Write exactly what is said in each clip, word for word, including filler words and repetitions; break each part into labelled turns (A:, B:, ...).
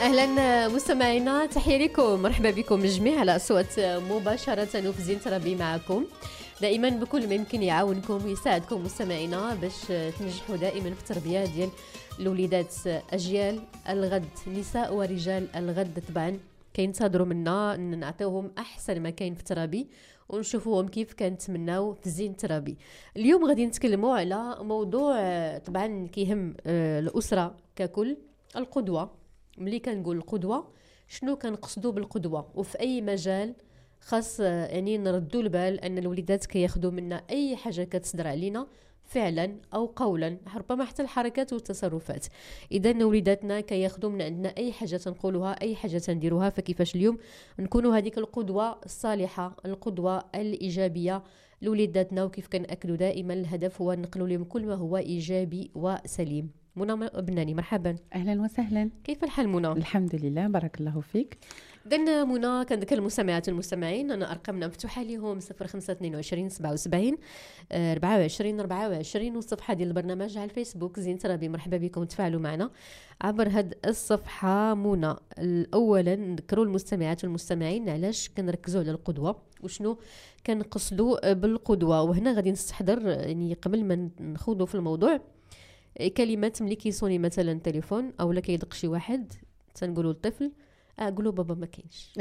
A: أهلا مستمعينا، تحية لكم، مرحبا بكم الجميع على أصوات مباشرة وفي زين تربي معكم دائما بكل ما يمكن يعاونكم ويساعدكم مستمعينا باش تنجحوا دائما في التربية ديال الوليدات، أجيال الغد، نساء ورجال الغد. طبعا كينتظروا منا نعطيوهم أحسن ما كاين في التربي ونشوفوهم كيف كنتمناو في زين التربي. اليوم غادي نتكلموا على موضوع طبعا كيهم الأسرة ككل، القدوة. ملي كنقول القدوة شنو كنقصدوا بالقدوة، وفي أي مجال خاص يعني نردوا البال أن الوليدات كياخدوا منا أي حاجة كتصدر علينا فعلا أو قولا، ربما حتى الحركات والتصرفات. إذا وليداتنا كياخدوا من عندنا أي حاجة تنقولها، أي حاجة تنديروها، فكيفاش اليوم نكونوا هذيك القدوة الصالحة، القدوة الإيجابية لوليداتنا، وكيف كنأكدوا دائما الهدف هو نقلوا لهم كل ما هو إيجابي وسليم. منى بناني، مرحبا.
B: اهلا وسهلا.
A: كيف الحال منى؟
B: الحمد لله، بارك الله فيك.
A: إذن منى كنذكر المستمعات والمستمعين أنا أرقامنا مفتوحة لهم صفر خمسة اثنين وعشرين سبعة وسبعين أربعة وعشرين أربعة وعشرين، والصفحة ديال البرنامج على الفيسبوك زين تربي. مرحبا بكم، تفاعلوا معنا عبر هاد الصفحة. منى، أولا نذكروا المستمعات والمستمعين علاش كنركزوا على القدوة وشنو كنقصدوا بالقدوة. وهنا غادي نستحضر يعني قبل ما نخوضوا في الموضوع كلمات ملي كيصوني مثلا تليفون او لا كيدق شي واحد تنقولوا للطفل قولوا بابا ما كاينش.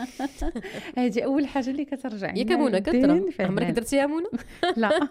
B: هذه اول حاجه اللي كترجع
A: ياك منى كثر. عمرك درتيها منى؟
B: لا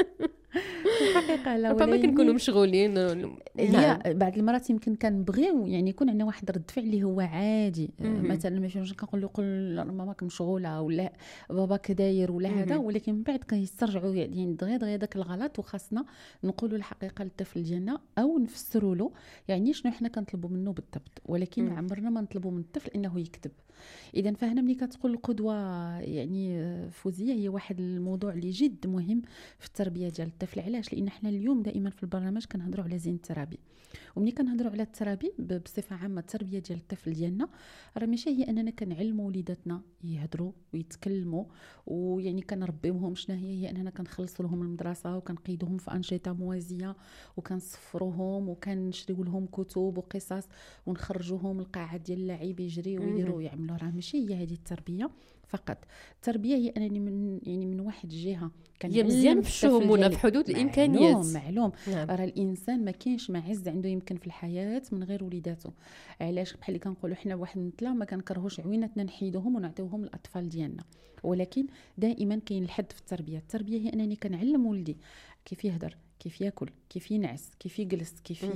B: الحقيقه لا،
A: ربما كنكونوا مشغولين.
B: هي بعض المرات يمكن كنبغيو يعني يكون عندنا واحد رد فعل اللي هو عادي. مثلا ماشي كنقول له قول ماما مشغوله ولا بابا كداير ولا هذا، ولكن من بعد كيسترجعوا يعني دغيا دغيا داك الغلط، وخاصنا نقولوا الحقيقه للطفل ديالنا او نفسروا له يعني شنو حنا كنطلبوا منه بالضبط، ولكن عمرنا ما نطلبوا من الطفل انه يكذب. اذا فهنا ملي كتقول القدوه يعني فوزيه، هي واحد الموضوع اللي جد مهم في التربيه ديال الطفل. علاش؟ لان حنا اليوم دائما في البرنامج كنهضروا على زين الترابي، وملي كنهضروا على الترابي بصفه عامه التربيه ديال الطفل ديالنا راه ماشي هي اننا كنعلموا وليداتنا يهضروا ويتكلموا ويعني كنربيوهم، شنو هي هي اننا كنخلصوا لهم المدرسه وكنقيدوهم في انشطه موازيه وكنصفروهم وكنشريو لهم كتب وقصص ونخرجوهم القاعات ديال اللعب يجريو ويديروا ويعملوا. راه ماشي هي هذه التربيه فقط. التربيه هي انني من يعني من واحد الجهه
A: هي مزيان في الشهومونه في حدود الامكانيات.
B: معلوم معلوم نعم. راه الانسان ما كاينش معز عنده يمكن في الحياه من غير وليداته. علاش؟ بحال اللي كنقولوا حنا واحد مثلا ما كنكرهوش عويناتنا نحيدوهم ونعطيوهم الاطفال ديالنا، ولكن دائما كاين الحد في التربيه. التربيه هي انني كنعلم ولدي كيف يهدر، كيف ياكل، كيف ينعس، كيف يجلس، كيف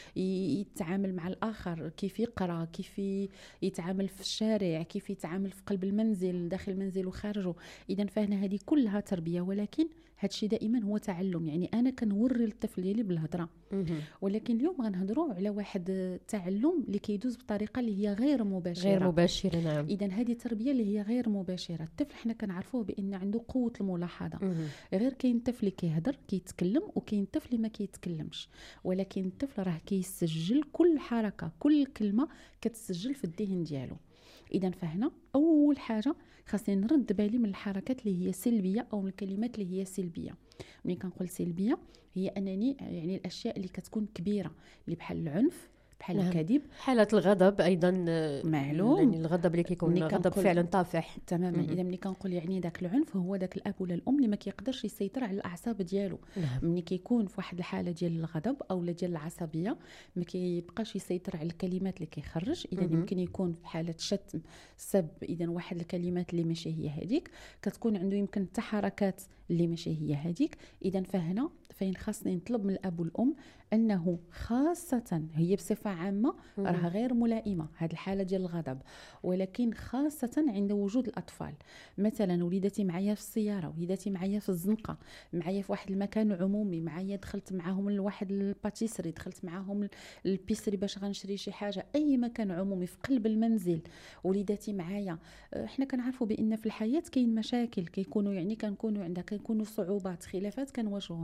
B: يتعامل مع الاخر، كيف يقرا، كيف يتعامل في الشارع، كيف يتعامل في قلب المنزل، داخل المنزل وخارجه. اذا فهنا هذه كلها تربيه، ولكن هذا الشيء دائما هو تعلم. يعني انا كنوري الطفل ديالي بالهضره، ولكن اليوم غنهضروا على واحد التعلم اللي كيدوز بطريقه اللي هي غير مباشره.
A: غير مباشره نعم.
B: اذا هذه التربيه اللي هي غير مباشره. الطفل حنا كنعرفوه بان عنده قوه الملاحظه. مم. غير كاين طفل اللي كيهضر كيتكلم وكاين طفل اللي ما كيتكلمش، ولكن الطفل راه كيسجل كل حركه، كل كلمه كتسجل في الذهن ديالو. اذا فهنا اول حاجه خاصني نرد بالي من الحركات اللي هي سلبيه او من الكلمات اللي هي سلبيه. ملي كنقول سلبيه هي انني يعني الاشياء اللي كتكون كبيره اللي بحال العنف، بحال نعم. الكذب،
A: حالة الغضب أيضا
B: معلوم.
A: يعني الغضب اللي كيكون غضب فعلا طافح
B: تماما. إذا ملي كنقول يعني داك العنف هو داك الأب ولا الأم اللي ما كيقدرش يسيطر على الأعصاب ديالو. نعم. ملي كيكون في واحد الحالة ديال الغضب أو ديال العصبية ما كيبقاش يسيطر على الكلمات اللي كيخرج. إذا يمكن يكون في حالة شتم، سب، إذا واحد الكلمات اللي ماشي هي هذيك كتكون عنده يمكن تحركات اللي ماشي هي هذيك. إذا فهنا فين خاصني نطلب من الأب والأم أنه خاصة هي بصفة عامة راها غير ملائمة هذه الحالة ديال الغضب، ولكن خاصة عند وجود الأطفال. مثلا وليداتي معايا في السيارة، وليداتي معايا في الزنقة، معايا في واحد المكان عمومي، معايا دخلت معاهم لواحد الباتيسري، دخلت معاهم البيسري باش غنشري شي حاجة، أي مكان عمومي في قلب المنزل وليداتي معايا. احنا كنعرفوا بأن في الحياة كاين مشاكل كيكونوا يعني كنكونوا عندها كيكونوا صعوبات خلافات كنواجهوها،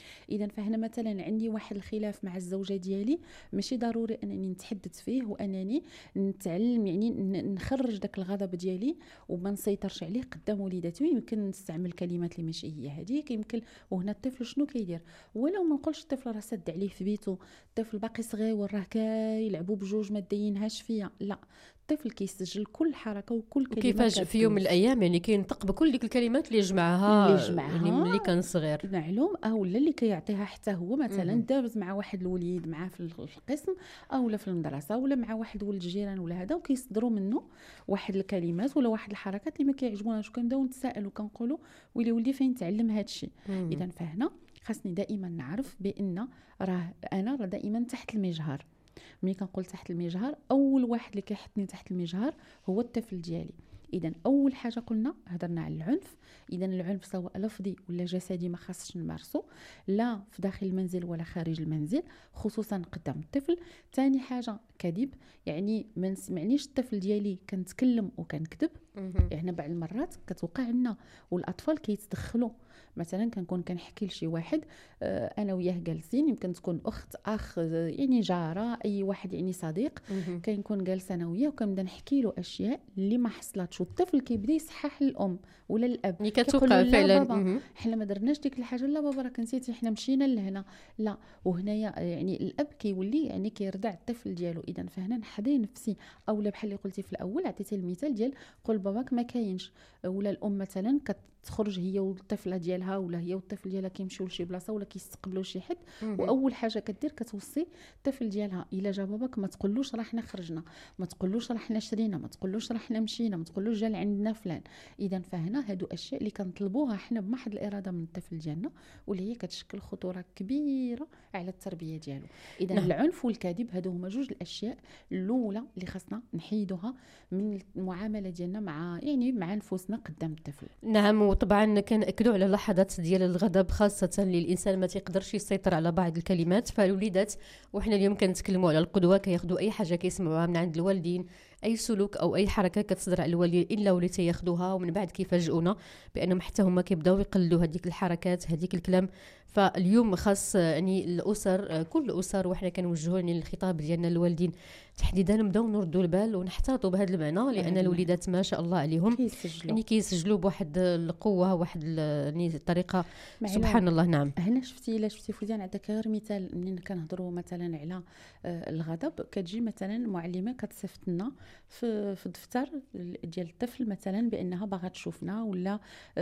B: اذا فهنا مثلا عندي واحد الخلاف مع الزوجه ديالي، ماشي ضروري انني نتحدث فيه وانني نتعلم يعني نخرج داك الغضب ديالي وما نسيطرش عليه قدام وليداتي. يمكن نستعمل كلمات اللي ماشي هي هذيك، يمكن وهنا الطفل شنو كيدير، ولو ما نقولش الطفل راه سد عليه في بيته، الطفل باقي صغير راه كيلعبوا بجوج ما داينهاش فيا، لا، الطفل كيسجل كل حركه وكل كلمه.
A: وكيفاش في يوم من الايام يعني كينطق بكل ديك الكلمات اللي جمعها
B: اللي جمعها
A: يعني ملي كان صغير
B: معلوم، او اللي كيعطيها حتى هو مثلا دابز مع واحد الوليد معاه في القسم او لا في المدرسه ولا مع واحد ولد الجيران ولا هذا، وكيصدروا منه واحد الكلمات ولا واحد الحركات اللي ما كيعجبوناش، وكنبداو نتسائلوا كنقولوا ويلي ولدي فين تعلم هذا الشيء. اذا فهنا خاصني دائما نعرف بان راه انا راه دائما تحت المجهر. ملي كنقول تحت المجهر، اول واحد اللي كيحطني تحت المجهر هو الطفل ديالي. اذا اول حاجه قلنا هضرنا على العنف. اذا العنف سواء لفظي ولا جسدي ما خاصش نمارسه لا في داخل المنزل ولا خارج المنزل، خصوصا قدام الطفل. ثاني حاجه كذب، يعني ما نسمعنيش الطفل ديالي كنتكلم وكنكذب. يعني بعض المرات كتوقع لنا والاطفال كيتدخلوا، مثلا كنكون كنحكي لشي واحد آه انا وياه جالسين، يمكن تكون اخت اخ يعني جاره اي واحد يعني صديق، كنكون جالسه انا وياه وكنبدا نحكي له اشياء اللي ما حصلتش، والطفل كيبدا يصحح للام ولا الاب،
A: يعني كتوقع فعلا
B: بابا حنا ما درناش ديك الحاجه، لا بابا راك نسيتي حنا مشينا لهنا، لا. وهنايا يعني الاب كيولي يعني كيردع الطفل ديالو. اذا فهنا نحضي نفسي، اولا بحال اللي قلتي في الاول عطيتي المثال ديال قول باباك ما كاينش، ولا الام مثلا كتخرج هي والطفله ديالها ولا هي والطفل ديالها كيمشيو لشي بلاصه ولا كيستقبلوا شي حد، واول حاجه كدير كتوصي الطفل ديالها الا جا باباك ما تقولوش راه حنا خرجنا، ما تقولوش راه حنا شرينا، ما تقولوش راه حنا مشينا، ما تقولوش جا لعندنا فلان. اذا فهنا هادو اشياء اللي كنطلبوها حنا بمحض الاراده من الطفل ديالنا، واللي هي كتشكل خطوره كبيره على التربيه ديالو. اذا نعم. العنف والكذب هادو هما جوج الاشياء الاولى اللي خاصنا نحيدوها من المعامله ديالنا مع يعني مع نفوسنا قدام الطفل.
A: نعم. وطبعا كنأكدوا على لحظات ديال الغضب، خاصه اللي الانسان ما تيقدرش يسيطر على بعض الكلمات، فالوليدات وحنا اليوم كنتكلموا على القدوه، كياخذوا اي حاجه كيسمعوها من عند الوالدين، اي سلوك او اي حركه كتصدر على الوالدين الا ولي تياخذوها ومن بعد كيفاجئونا بانهم حتى هما كيبداو يقلدوا هذيك الحركات هذيك الكلام. فاليوم خاص يعني الاسر كل الاسر وحنا كنوجهوا يعني الخطاب ديالنا للوالدين تحديدا نبداو نردوا البال ونحتاطوا بهذا المعنى، لان الوليدات ما شاء الله عليهم
B: كيسجلوا
A: يعني كيسجلوا بواحد القوه واحد يعني الطريقه سبحان الله. نعم.
B: هنا شفتي الا شفتي فوزيان عندك غير مثال، منين كنهضروا مثلا على الغضب كتجي مثلا المعلمه كتصيفط لنا في في الدفتر ديال الطفل مثلا بانها باغا تشوفنا، ولا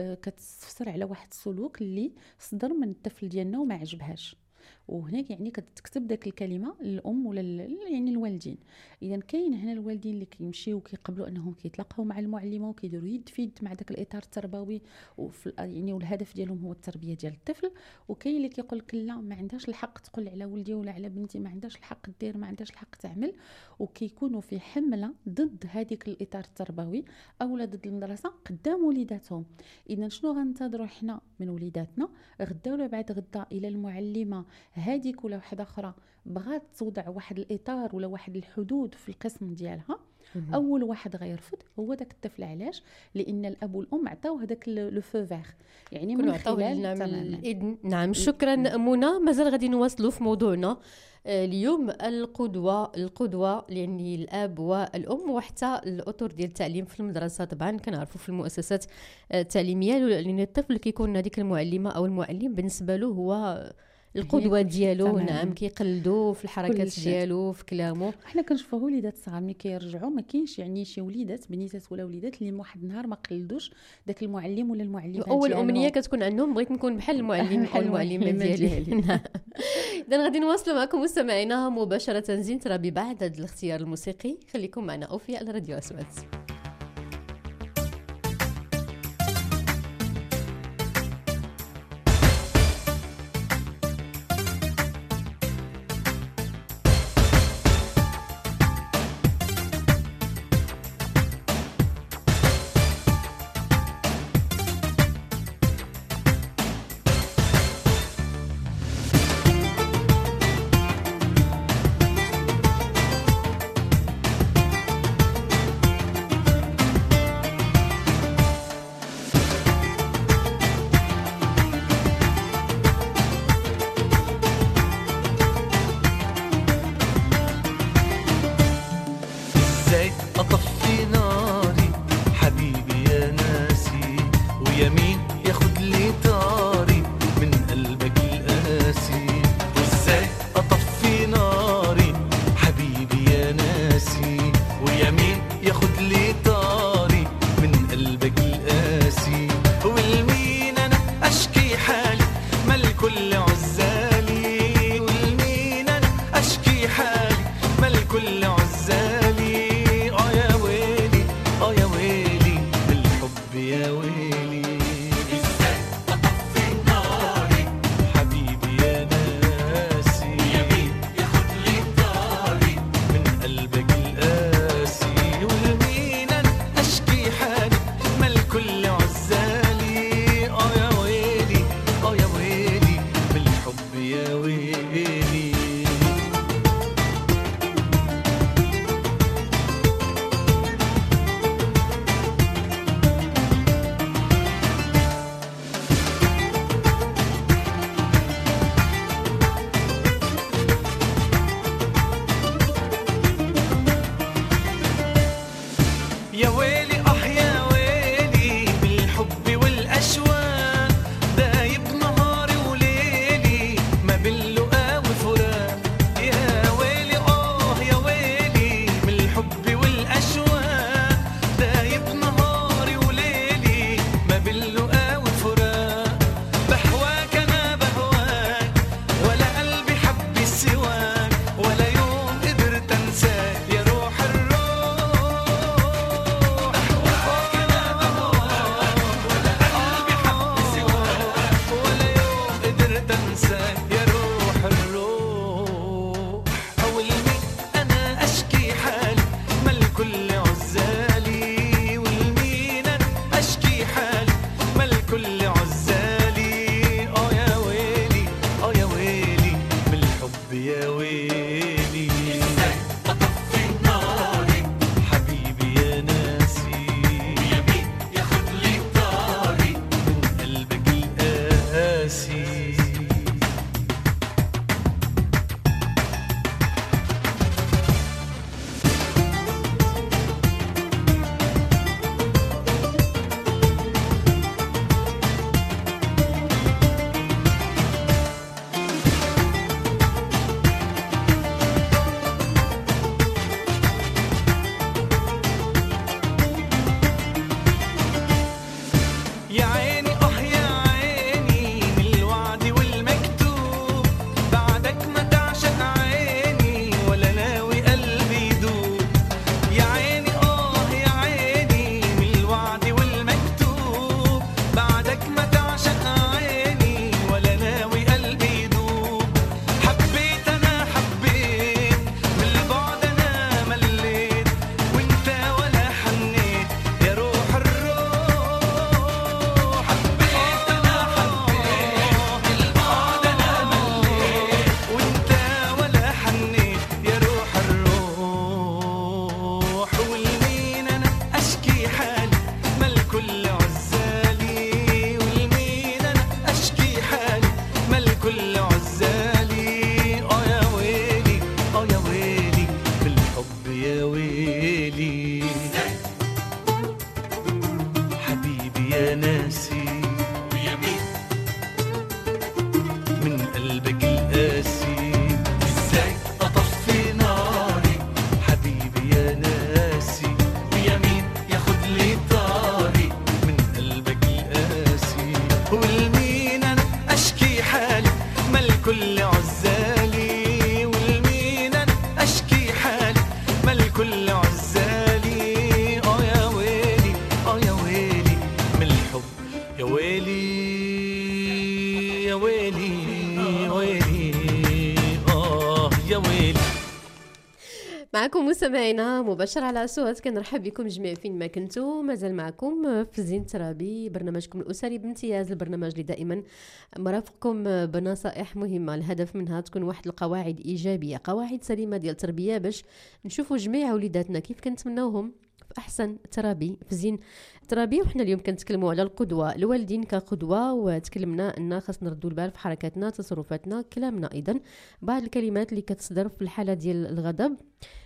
B: كتفسر على واحد السلوك اللي صدر من الطفل ديالنا وما عجبهاش، وهناك يعني كتكتب داك الكلمه للام ولا يعني الوالدين. اذا كاين هنا الوالدين اللي كيمشيو وكيقبلوا انهم كيتلاقاو مع المعلمه وكيديروا يد في يد مع داك الاطار التربوي وفي يعني والهدف ديالهم هو التربيه ديال الطفل، وكاين اللي كيقول لك لا ما عندهاش الحق تقول على ولدي ولا على بنتي، ما عندهاش الحق دير، ما عندهاش الحق تعمل، وكيكونوا في حمله ضد هذيك الاطار التربوي او ضد المدرسه قدام وليداتهم. اذا شنو غننتظروا حنا من وليداتنا غدا ولا بعد غدا الى المعلمه هذيك ولا واحده اخرى بغات توضع واحد الاطار ولا واحد الحدود في القسم ديالها، اول واحد غيرفض هو داك الطفل. علاش؟ لان الاب والام عطاو هذاك لو فو فيغ، يعني من خلال
A: الإذن. نعم. شكرا منى. مازال غادي نواصلوا في موضوعنا اليوم القدوه القدوه يعني الاب والام وحتى الاطر ديال التعليم في المدرسه. طبعا كنعرفوا في المؤسسات التعليميه لان الطفل كيكون هذيك المعلمه او المعلم بالنسبه له هو القدوه ديالو. نعم. كيقلدوا في الحركات ديالو في كلامه.
B: حنا كنشوفوا وليدات صغار ملي كيرجعوا ما كاينش يعني شي وليدات بنيتات ولا وليدات اللي واحد النهار ما قلدوش داك المعلم ولا المعلمه ديالو.
A: اول امنيه كتكون عندهم بغيت نكون بحال المعلم او المعلمه ديالي. اذا غادي نواصلوا معكم مستمعينا مباشره زين ترابي بعد هذا الاختيار الموسيقي. خليكم معنا اوفياء على راديو أصوات.
C: أطفي ناري حبيبي يا ناسي، ويمين ياخد لي طاري من قلبك القاسي. وازاي أطفي ناري حبيبي يا ناسي، ويمين ياخد لي طاري من قلبك القاسي. والمين أنا أشكي حالي ما الكل عزالي، والمين أنا أشكي حالي ما الكل عزالي. آه يا ويلي آه يا ويلي بالحب يا ويلي. إزاي أطفي ناري حبيبي يا ناسي، ويمين ياخد لي طاري من قلبك القاسي. والمين أنا أشكي حالي ما الكل عزالي. آه يا ويلي آه يا ويلي بالحب يا ويلي. يا ويلي آه يا ويلي بالحب والأشواق، دايب نهاري وليلي ما باللقا وفراق. يا ويلي آه يا ويلي بالحب والأشواق، دايب نهاري وليلي ما باللقا وفراق. بهواك أنا بهواك ولا قلبي حب سواك، ولا يوم قدرت أنساك يا روح الروح. ولا يوم قدرت انساك يا روح الروح. والمين انا اشكي حالي ما الكل عزالي، والمين انا اشكي حالي ما الكل عزالي. اه يا ويلي اه يا ويلي بالحب يا ويلي. ازاي اطفي ناري حبيبي يا ناسي، ويمين ياخد لي طاري من قلبك القاسي. يا عيني اه يا عيني من الوعد والمكتوب، بعدك ما تعشق عيني ولا ناوي قلبي يدوب. يا عيني اه يا عيني من الوعد والمكتوب، بعدك ما تعشق عيني ولا ناوي قلبي يدوب. حبيت انا حبيت من البعد انا مليت، وانت ولا حنيت يا روح الروح. حبيت انا حبيت من البعد انا مليت، وانت ولا حنيت يا روح الروح. والمين انا اشكي حالي ما الكل عزالي، والمين انا اشكي حالي ما الكل عزالي. اه يا ويلي اه يا ويلي بالحب يا ويلي. حبيبي يا ناسي، ويمين من قلبك القاسي. ازاي اطفي ناري حبيبي يا ناسي، ويمين ياخد لي طاري من قلبك القاسي. والمين انا اشكي حالي ما الكل عزالي، والمين انا اشكي حالي ما الكل عزالي. اه يا ويلي اه يا ويلي من الحب يا ويلي يا ويلي ويلي اه يا ويلي.
A: معكم مستمعينا مباشر على صوت، كنرحب بكم جميع فين ما كنتوا. مازال معكم في زين ترابي، برنامجكم الاسري بامتياز، البرنامج اللي دائما مرافقكم بنصائح مهمه، الهدف منها تكون واحد القواعد ايجابيه، قواعد سليمه ديال التربيه، باش نشوفوا جميع وليداتنا كيف كنتمناوهم في احسن ترابي في زين ترابي. وحنا اليوم كنتكلموا على القدوه، الوالدين كقدوه، وتكلمنا ان خاص نردوا البال في حركاتنا، تصرفاتنا، كلامنا، ايضا بعض الكلمات اللي كتصدر في الحاله ديال الغضب.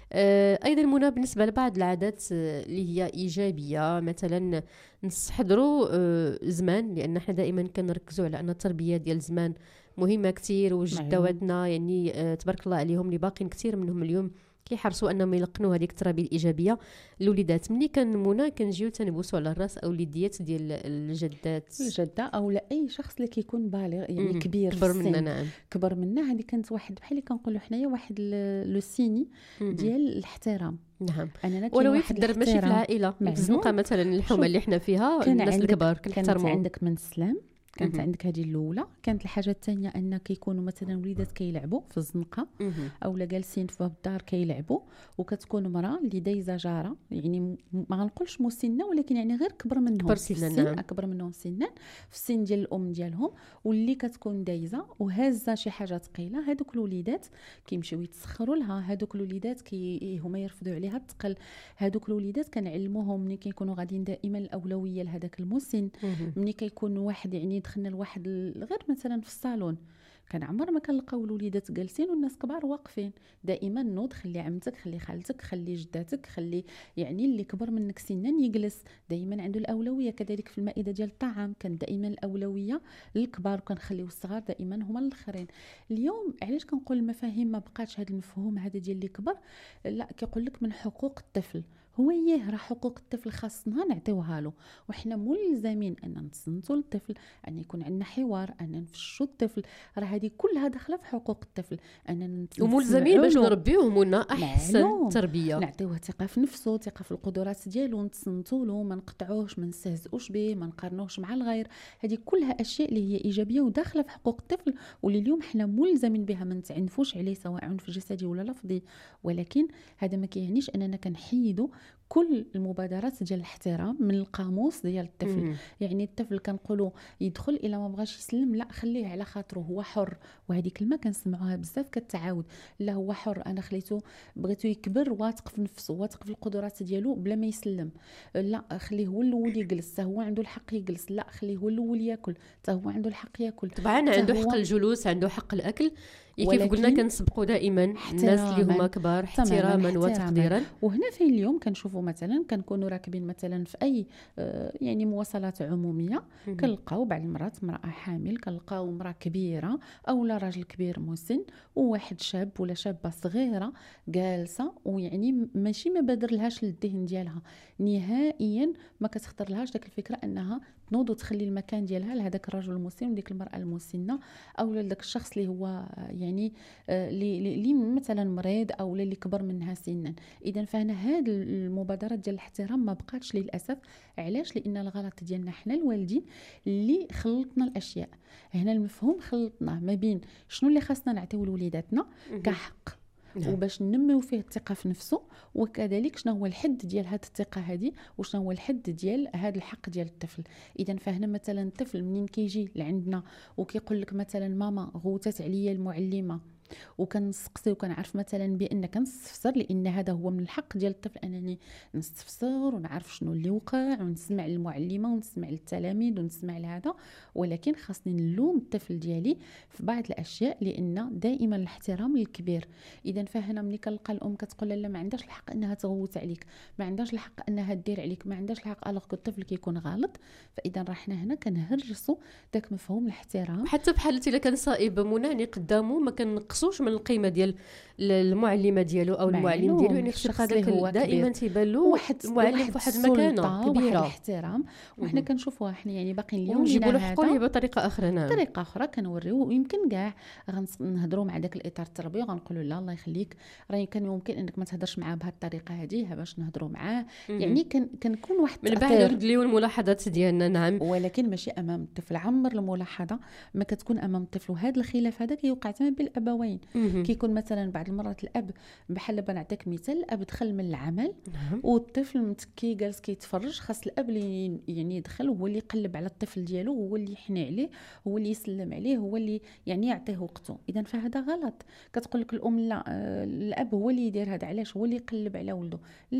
A: آه، ايضا منى بالنسبه لبعض العادات آه، اللي هي ايجابيه، مثلا نستحضروا آه، زمان، لان احنا دائما كنركزوا على ان التربيه ديال زمان مهمه كتير، وجدواتنا يعني آه، تبارك الله عليهم اللي باقين كتير منهم اليوم كيحرصوا انهم يلقنوا هذيك التربيه الايجابيه للوليدات. ملي كان منى كنجيو تنبوسوا على الراس اوليديات ديال الجدات
B: الجده او لا اي شخص اللي كيكون بالغ يعني
A: مهم.
B: كبير
A: كبر
B: في
A: منا،
B: السن،
A: نعم.
B: كبر منا. هذه كانت واحد بحال اللي كنقولوا حنايا واحد ال- لو سيني
A: مهم.
B: ديال الاحترام.
A: نعم.
B: اننا كاين
A: ولو
B: واحد
A: يفدر ماشي في
B: الاحترام
A: العائله، في
B: معلوم.
A: الزنقه مثلا الحومه
B: شوف،
A: اللي احنا فيها،
B: كان
A: الناس
B: عندك
A: الكبار
B: كانت
A: كنحترموهم.
B: عندك من السلام، كانت
A: مهم.
B: عندك هذه الاولى. كانت الحاجه الثانيه ان كيكونوا مثلا وليدات كيلعبوا في الزنقه
A: مهم.
B: اولا جالسين في باب الدار كيلعبوا، وكتكون مراه اللي دايزه جاره، يعني م- ما غنقولش مسنه ولكن يعني غير كبر منهم
A: كبر
B: في
A: سنا،
B: السن،
A: نعم.
B: اكبر منهم سنا في السن ديال الام ديالهم، واللي كتكون دايزه وهازه شي حاجه ثقيله. هذوك الوليدات كيمشيو يتسخروا لها، هذوك الوليدات كي هما يرفضوا عليها الثقل. هذوك الوليدات كنعلموهم ملي كيكونوا غاديين دائما الاولويه لهذاك المسن.
A: مهم.
B: ملي كيكون واحد يعني دخلنا لواحد ال- غير مثلا في الصالون، كان عمر ما كنلقاو الوليدات جالسين والناس كبار واقفين. دائما نوض خلي عمتك، خلي خالتك، خلي جداتك، خلي يعني اللي كبر منك سنا يجلس. دائما عنده الاولويه. كذلك في المائده ديال الطعام كان دائما الاولويه للكبار، وكنخليو الصغار دائما هما الاخرين. اليوم علاش كنقول المفاهيم ما بقاتش هذا المفهوم هذا ديال اللي كبر؟ لا، كيقول لك من حقوق الطفل. هو اييه راه حقوق الطفل خاصنا نعطيوها له، وحنا ملزمين ان نصنتوا للطفل، ان يكون عندنا حوار، ان نفشوا الطفل. راه هذه كلها داخله في حقوق الطفل، اننا
A: وملزمين باش
B: نسمعوا له،
A: نربيوهم ونا احسن
B: معلوم.
A: تربيه.
B: نعطيوه ثقه في نفسه، ثقه في القدرات ديالو، نتصنتوا له، ما نقطعوش، ما نستهزئوش به، ما نقارنوش مع الغير. هذه كلها اشياء اللي هي ايجابيه وداخله في حقوق الطفل، واللي اليوم حنا ملزمين بها، ما نتعنفوش عليه سواء في جسدي ولا لفظي. ولكن هذا ما كيعنيش اننا كنحيدوا كل المبادرات ديال الاحترام من القاموس ديال الطفل.
A: مهم.
B: يعني الطفل كنقولوا يدخل الا ما بغاش يسلم، لا خليه على خاطره، هو حر. وهذه كلمه كنسمعوها بزاف كتعاود، لا هو حر، انا خليته بغيتو يكبر واثق في نفسه، واثق في القدرات ديالو بلا ما يسلم. لا خليه هو الاول يجلس، حتى هو عنده الحق يجلس. لا خليه هو الاول ياكل، حتى هو عنده الحق ياكل.
A: طبعا
B: حتى
A: عنده
B: هو-
A: حق الجلوس، عنده حق الاكل. كيف
B: ولكن
A: قلنا كنسبقوا دائما الناس اللي هما
B: احتراما.
A: كبار
B: تماماً
A: احتراما
B: احتراما.
A: وتقديرا.
B: وهنا فين اليوم كنشوفوا مثلا كنكونوا راكبين مثلا في اي آه، يعني مواصلات عموميه،
A: مهم.
B: كنلقاو بعض المرات امراه حامل، كنلقاو امراه كبيره او لا راجل كبير مسن، وواحد شاب ولا شابه صغيره جالسه، ويعني ماشي ما بادر لهاش للذهن ديالها نهائيا، ما كتخطر لهاش داك الفكره انها تنوض وتخلي المكان ديالها لهذاك الرجل المسن وديك المراه المسنه، او لذاك الشخص اللي هو يعني اللي اللي مثلا مريض او اللي كبر منها سنا. اذا فهنا هاد المبادرات ديال الاحترام ما بقاتش للاسف. علاش؟ لان الغلط ديالنا حنا الوالدين اللي خلطنا الاشياء. هنا المفهوم خلطناه ما بين شنو اللي خاصنا نعطيو لوليداتنا
A: مهم.
B: كحق،
A: نعم.
B: وباش ننميو فيه الثقه في نفسه، وكذلك شنو هو الحد ديال هاد الثقه هذه، وشنو هو الحد ديال هاد الحق ديال الطفل. اذا فهنا مثلا الطفل منين كيجي لعندنا وكيقول لك مثلا ماما غوتات عليا المعلمه، وكنسقسي وكنعرف مثلا بان كنستفسر، لان هذا هو من الحق ديال الطفل انني نستفسر ونعرف شنو اللي وقع، ونسمع للمعلمه ونسمع للتلاميذ ونسمع لهذا. ولكن خاصني نلوم الطفل ديالي في بعض الاشياء، لان دائما الاحترام للكبير. اذا فهنا ملي كنلقى الام كتقول لا ما عندهاش الحق انها تغوت عليك، ما عندهاش الحق انها دير عليك، ما عندهاش الحق، الوغ الطفل كيكون غلط، فاذا راه حنا هنا كنهرسوا داك مفهوم الاحترام.
A: حتى في حالة الا كان صائب مناني قدامه ما كنقصوش من القيمه ديال المعلمه ديالو او المعلم
B: معلوم.
A: ديالو، يعني
B: الشخص
A: خصك
B: اللي هو
A: هذاك دائما
B: كبير.
A: تيبان له
B: واحد
A: المعلم في واحد المكانه
B: واحد
A: كبيره،
B: الاحترام. وحنا
A: مهم.
B: كنشوفوها احنا يعني باقيين اليوم
A: ونجيبوا له
B: هذا
A: حقوقه بطريقه اخرى. نعم.
B: بطريقه اخرى كنوريو. ويمكن كاع غنهضروا مع داك الاطار التربوي وغنقولوا لا الله يخليك راه كان ممكن انك ما تهضرش معاه بهذه الطريقه هذه باش نهضروا معاه.
A: مهم.
B: يعني كان كنكون واحد
A: من بعد
B: التأثير.
A: نرد ليه الملاحظات ديالنا. نعم.
B: ولكن ماشي امام الطفل. عمر الملاحظه ما كتكون امام الطفل. وهذا الخلاف هذا كيوقع تما بين الابوين.
A: مهم.
B: كيكون مثلا بعض المرات الاب بحال دابا نعطيك مثال، الاب دخل من العمل
A: نعم.
B: والطفل متكي جالس كيتفرج، خاص الاب اللي يعني يدخل هو اللي يقلب على الطفل ديالو، هو اللي يحني عليه، هو اللي يسلم عليه، هو اللي يعني يعطيه وقته. اذا فهذا غلط. كتقول لك الام لا آه، الاب هو اللي يدير هذا، علاش؟ هو اللي يقلب على ولده. لا،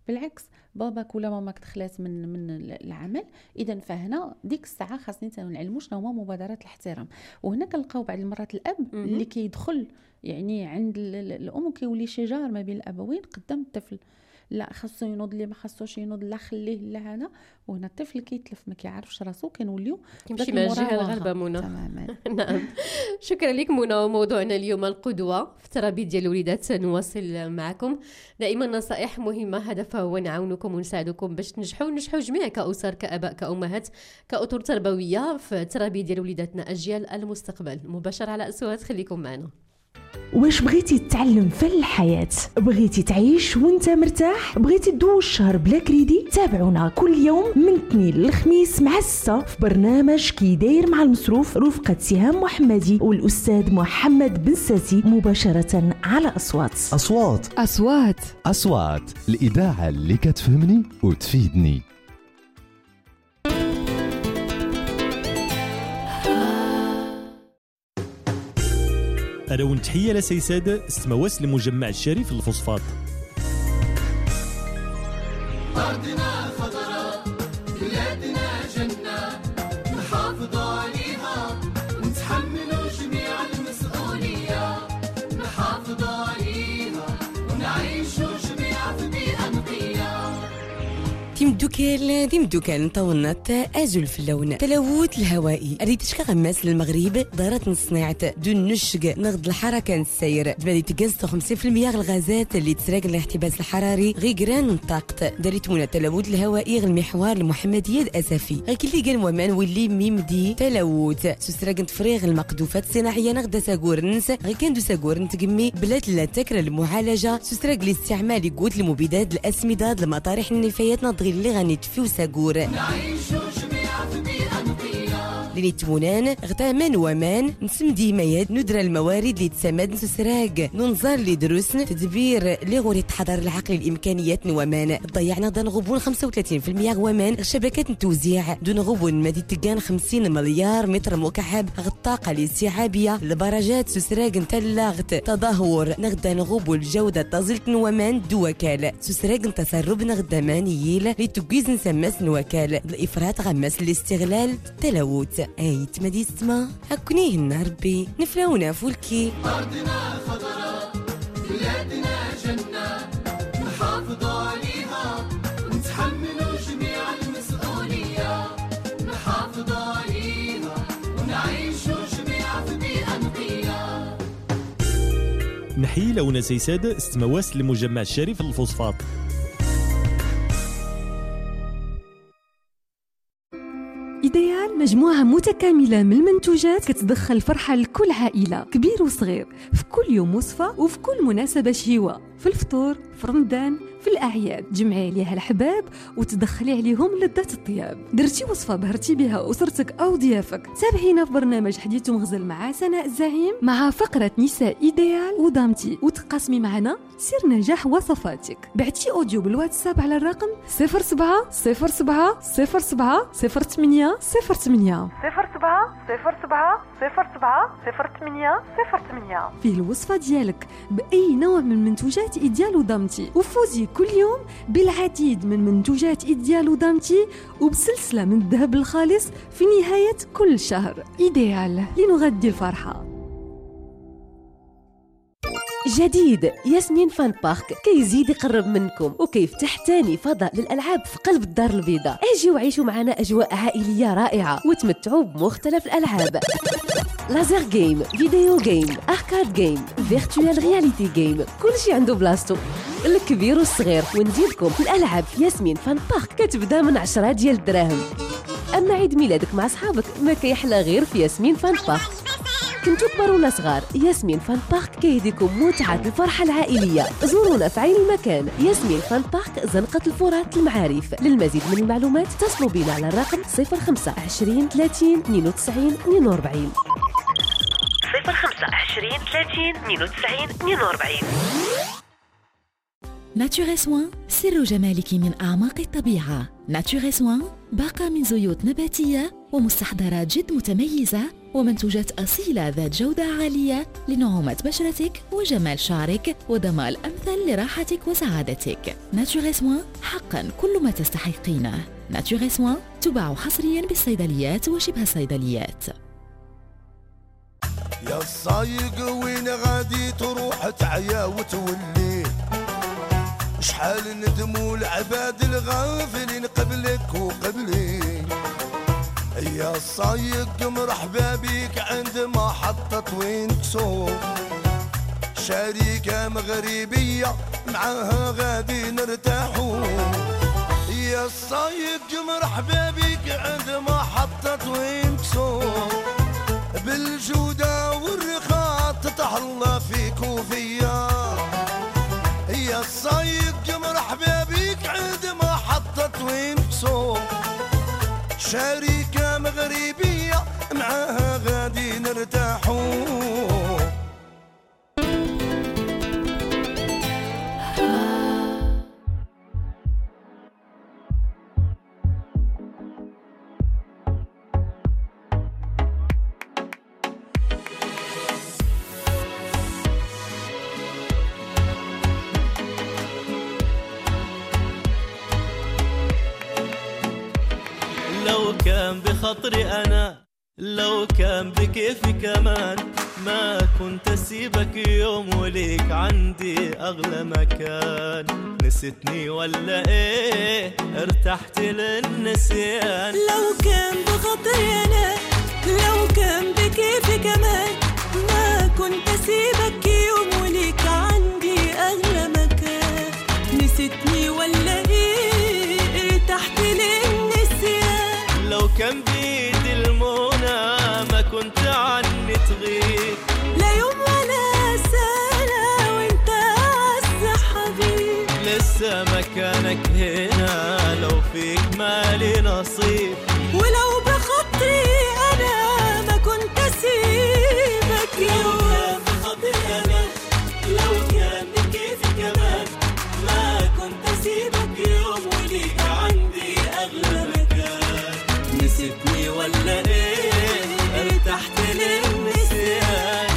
B: بالعكس باباك ولا ماماك دخلات من من العمل، اذا فهنا ديك الساعه خاصني نعلموا شنو هما مبادرات الاحترام. وهنا كنلقاو بعض المرات الاب اللي كيدخل يعني عند الام وكيولي شجار ما بين الابوين قدام الطفل، لا خاصو ينوض لي ما خاصوش ينوض، لا خليه لا هنا. وهنا الطفل كيتلف ما كيعرفش راسو، كنوليو
A: كيمشي مع الجهه الغالبه منى.
B: تماما.
A: نعم، شكرا لك منى. موضوعنا اليوم القدوه في التربيه ديال الوليدات. نواصل معكم دائما نصائح مهمه هدفها هو نعاونكم ونساعدكم باش تنجحوا ننجحوا جميع كاسر كاباء كامهات كاطر تربويه في التربيه ديال وليداتنا اجيال المستقبل. مباشر على أصوات، خليكم معنا.
D: واش بغيتي تتعلم فن الحياة؟ بغيتي تعيش وانت مرتاح؟ بغيتي تدوز الشهر بلا كريدي؟ تابعونا كل يوم من الاثنين للخميس مع الستة في برنامج كي داير مع المصروف رفقة سهام محمدي والأستاذ محمد بن ساسي مباشرة على أصوات.
E: أصوات
F: أصوات
E: أصوات الإذاعة اللي كتفهمني وتفيدني.
G: أراون تحية لسيساد استمواس لمجمع الشريف الفوسفات.
C: أرضنا خضراء بلادنا جنة نحافظ عليها ونتحملوا جميع المسؤولية، نحافظ عليها ونعيشوا جميع في بيئة نقية.
H: تيم دوكال تيم دوكال طونات أزل في اللون تلوث الهوائي أريد غماس للمغرب دارت نصنيعت دون نشق نغض الحركة السير دبالي تقنص خمسين بالمية الغازات اللي تسرق الاحتباس الحراري غي جران نطاقت داريتونا تلوث الهوائي غير المحور المحمدية الأسفي غي كلي قال ومان واللي ميمدي تلوث سسراق تفريغ المقذوفات الصناعية نغدا ساقور ننس غي كان دو ساقور نتقمي بلاد لا تكرا المعالجة سسراق الاستعمال يقوت المبيدات الأسمدة المطارح النفايات نضغي اللي غني تفيو ساقور
C: نعيشوا جميع في بيئة نقية
H: اللي تمونان غتامان ومان نسم ديما يد ندرى الموارد اللي تسمد نسسراق ننظر اللي دروسن تدبير اللي غوري تحضر العقل الامكانيات نوامان ضيعنا دان غبون خمسة وثلاثين بالمية غوامان شبكات التوزيع دون غبون مادي تقان خمسين مليار متر مكعب غطاقه الاستيعابيه البراجات سسراق نتلاغت تدهور نغدا نغبو الجوده تزلت نوامان دوكال سسراق تسرب نغدا مانييل لتوكيز نسمس نوكال الافراط غمس الاستغلال التلوث اي تمدي السما هكوني هنا ربي نفلاونا فولكي.
C: أرضنا خضراء بلادنا جنة نحافظ عليها ونتحملوا جميع المسؤولية، نحافظ عليها ونعيشوا جميع في بيئة نقية.
G: نحيي لونا سيساد استمواس لمجمع الشريف الفوسفات.
F: إيديال مجموعة متكاملة من المنتوجات كتدخل فرحة لكل عائلة كبير وصغير في كل يوم وصفة وفي كل مناسبة شهوة، في الفطور، في رمضان، في الأعياد. جمعي عليها الحباب وتدخلي عليهم لذة الطياب. درتي وصفة بهرتي بها أسرتك أو ضيافك، تابعينا في برنامج حديث ومغزل مع سناء الزعيم مع فقرة نساء إيديال ودامتي وتقاسمي معنا سر نجاح وصفاتك. بعتي أوديو بالواتساب على الرقم صفر سبعة صفر سبعة صفر سبعة صفر ثمانية صفر ثمانية
I: صفر سبعة صفر سبعة صفر سبعة صفر ثمانية صفر ثمانية.
F: فيه الوصفة ديالك بأي نوع من منتوجات إيديال ودامتي، وفوزي كل يوم بالعديد من منتوجات إيديال ودامتي وبسلسلة من الذهب الخالص في نهاية كل شهر. إيديال لنغذي الفرحة.
J: جديد ياسمين فان بارك كيزيد يقرب منكم وكيفتح تاني فضاء للألعاب في قلب الدار البيضاء. اجيو وعيشوا معنا أجواء عائلية رائعة وتمتعوا بمختلف الألعاب: لازر جيم، فيديو جيم، أركاد جيم، فيرتوال رياليتي جيم، كل شيء عنده بلاصتو، الكبير والصغير. ونديركم الألعاب في ياسمين فان بارك كتبدا من عشرة ديال الدراهم. أما عيد ميلادك مع صحابك ما كيحلى غير في ياسمين فان بارك. كنتو كبار ولا صغار، ياسمين فان بارك كيهديكم متعة الفرحة العائلية. زورونا في عين المكان، ياسمين فان بارك زنقة الفرات المعارف. للمزيد من المعلومات اتصلوا بنا على الرقم صفر خمسة عشرين ثلاثين اثنين وتسعين اثنين وأربعين صفر خمسة عشرين ثلاثين اثنين وتسعين اثنين وأربعين.
K: ناتوري سوان، سر جمالك من أعماق الطبيعة. ناتوري سوان باقة من زيوت نباتية ومستحضرات جد متميزة ومنتوجات أصيلة ذات جودة عالية لنعومة بشرتك وجمال شعرك وضمان أمثل لراحتك وسعادتك. ناتوري سوان، حقا كل ما تستحقينه. ناتوري سوان تباع حصريا بالصيدليات وشبه الصيدليات.
L: يا الصايق وين غادي تروح تعيا وتولي؟ شحال ندموا العباد الغافلين قبلك وقبلي. يا الصايق مرحبا بيك عند محطة وين كسوف، شركة مغربية معاها غادي نرتاحوا. يا الصايق مرحبا بيك عند محطة وين كسوف، بالجودة والرخاء تتهلا فيك وفيا. يا الصايق مرحبا بيك عند محطة وين كسوف، شركة مغربية معاها غادي نرتاحوا.
C: لو كان بخطري أنا، لو كان بكيفي كمان، ما كنت أسيبك يوم وليك عندي أغلى مكان. نسيتني ولا إيه؟ ارتحت للنسيان.
M: لو كان بخطري أنا، لو كان بكيفي كمان، ما كنت أسيبك يوم وليك عندي أغلى مكان. نسيتني ولا إيه؟ ارتحت للنسيان.
C: لو كان بيدي المنى ما كنت عني تغيب،
M: لا يوم ولا سنة وانت أعز حبيب.
C: لسه مكانك هنا لو فيك مالي نصيب.
M: ولو بخطري أنا ما كنت أسيبك يوم.
C: لو كان بخطري أنا، لو كان بكيفي كمان، ما كنت أسيبك يوم وليك عندي أغلى مكان. نسيتني ولا إيه؟ ارتحت للنسيان.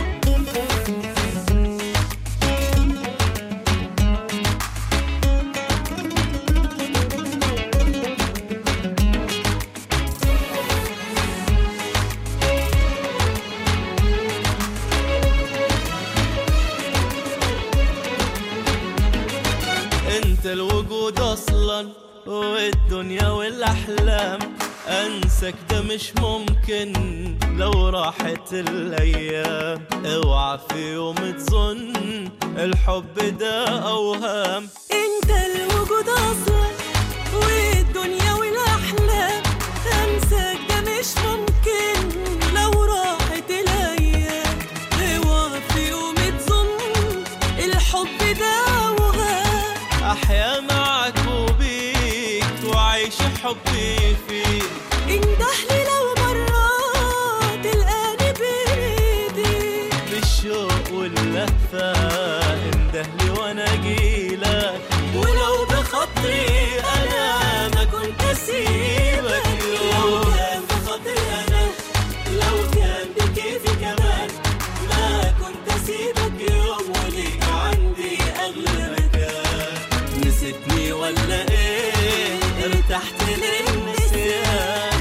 C: انت الوجود اصلا والدنيا والاحلام، انسك ده مش ممكن لو راحت الايام. اوعى في يوم تظن الحب ده اوهام.
M: انت الوجود اصلا والدنيا والاحلام، انساك ده مش ممكن لو راحت الايام. اوعى في يوم تظن الحب ده اوهام.
C: احيا معك وبيك وعيش حبي فيك.
M: اندهلي لو مرات تلقاني بايدي،
C: بالشوق واللهفة اندهلي وانا جيلك. ولو بخطري انا ما كنت اسيبك يوم. لو كان بخطري انا، لو كان بكيفي كمان، ما كنت اسيبك يوم وليك عندي اغلى مكان. نسيتني ولا ايه؟ ارتحت للنسيان.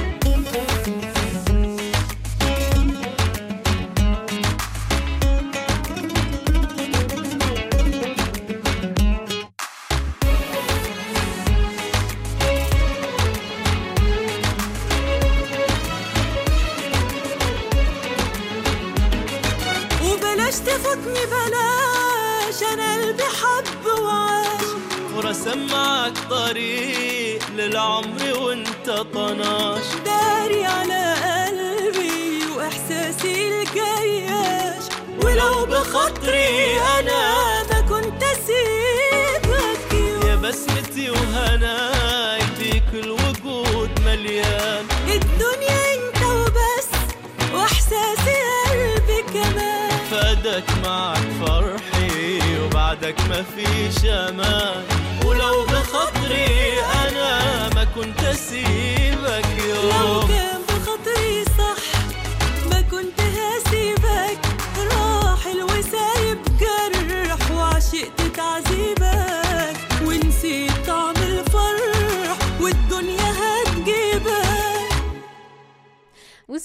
M: وبلاش تفوتني بلاش، انا قلبي حب وعاش.
C: ورسم معك طريق للعمر وانت طناش.
M: داري على قلبي واحساسي الجياش. ولو بخطري انا ما كنت اسيبك يوم.
C: يا بسمتي وهناي فيك الوجود مليان.
M: الدنيا انت وبس واحساسي قلبي كمان.
C: فادك معك فرحي وبعدك ما فيش امان. ولو بخطري انا ما كنت اسيبك يوم.
M: لو كان بخطري صح ما كنت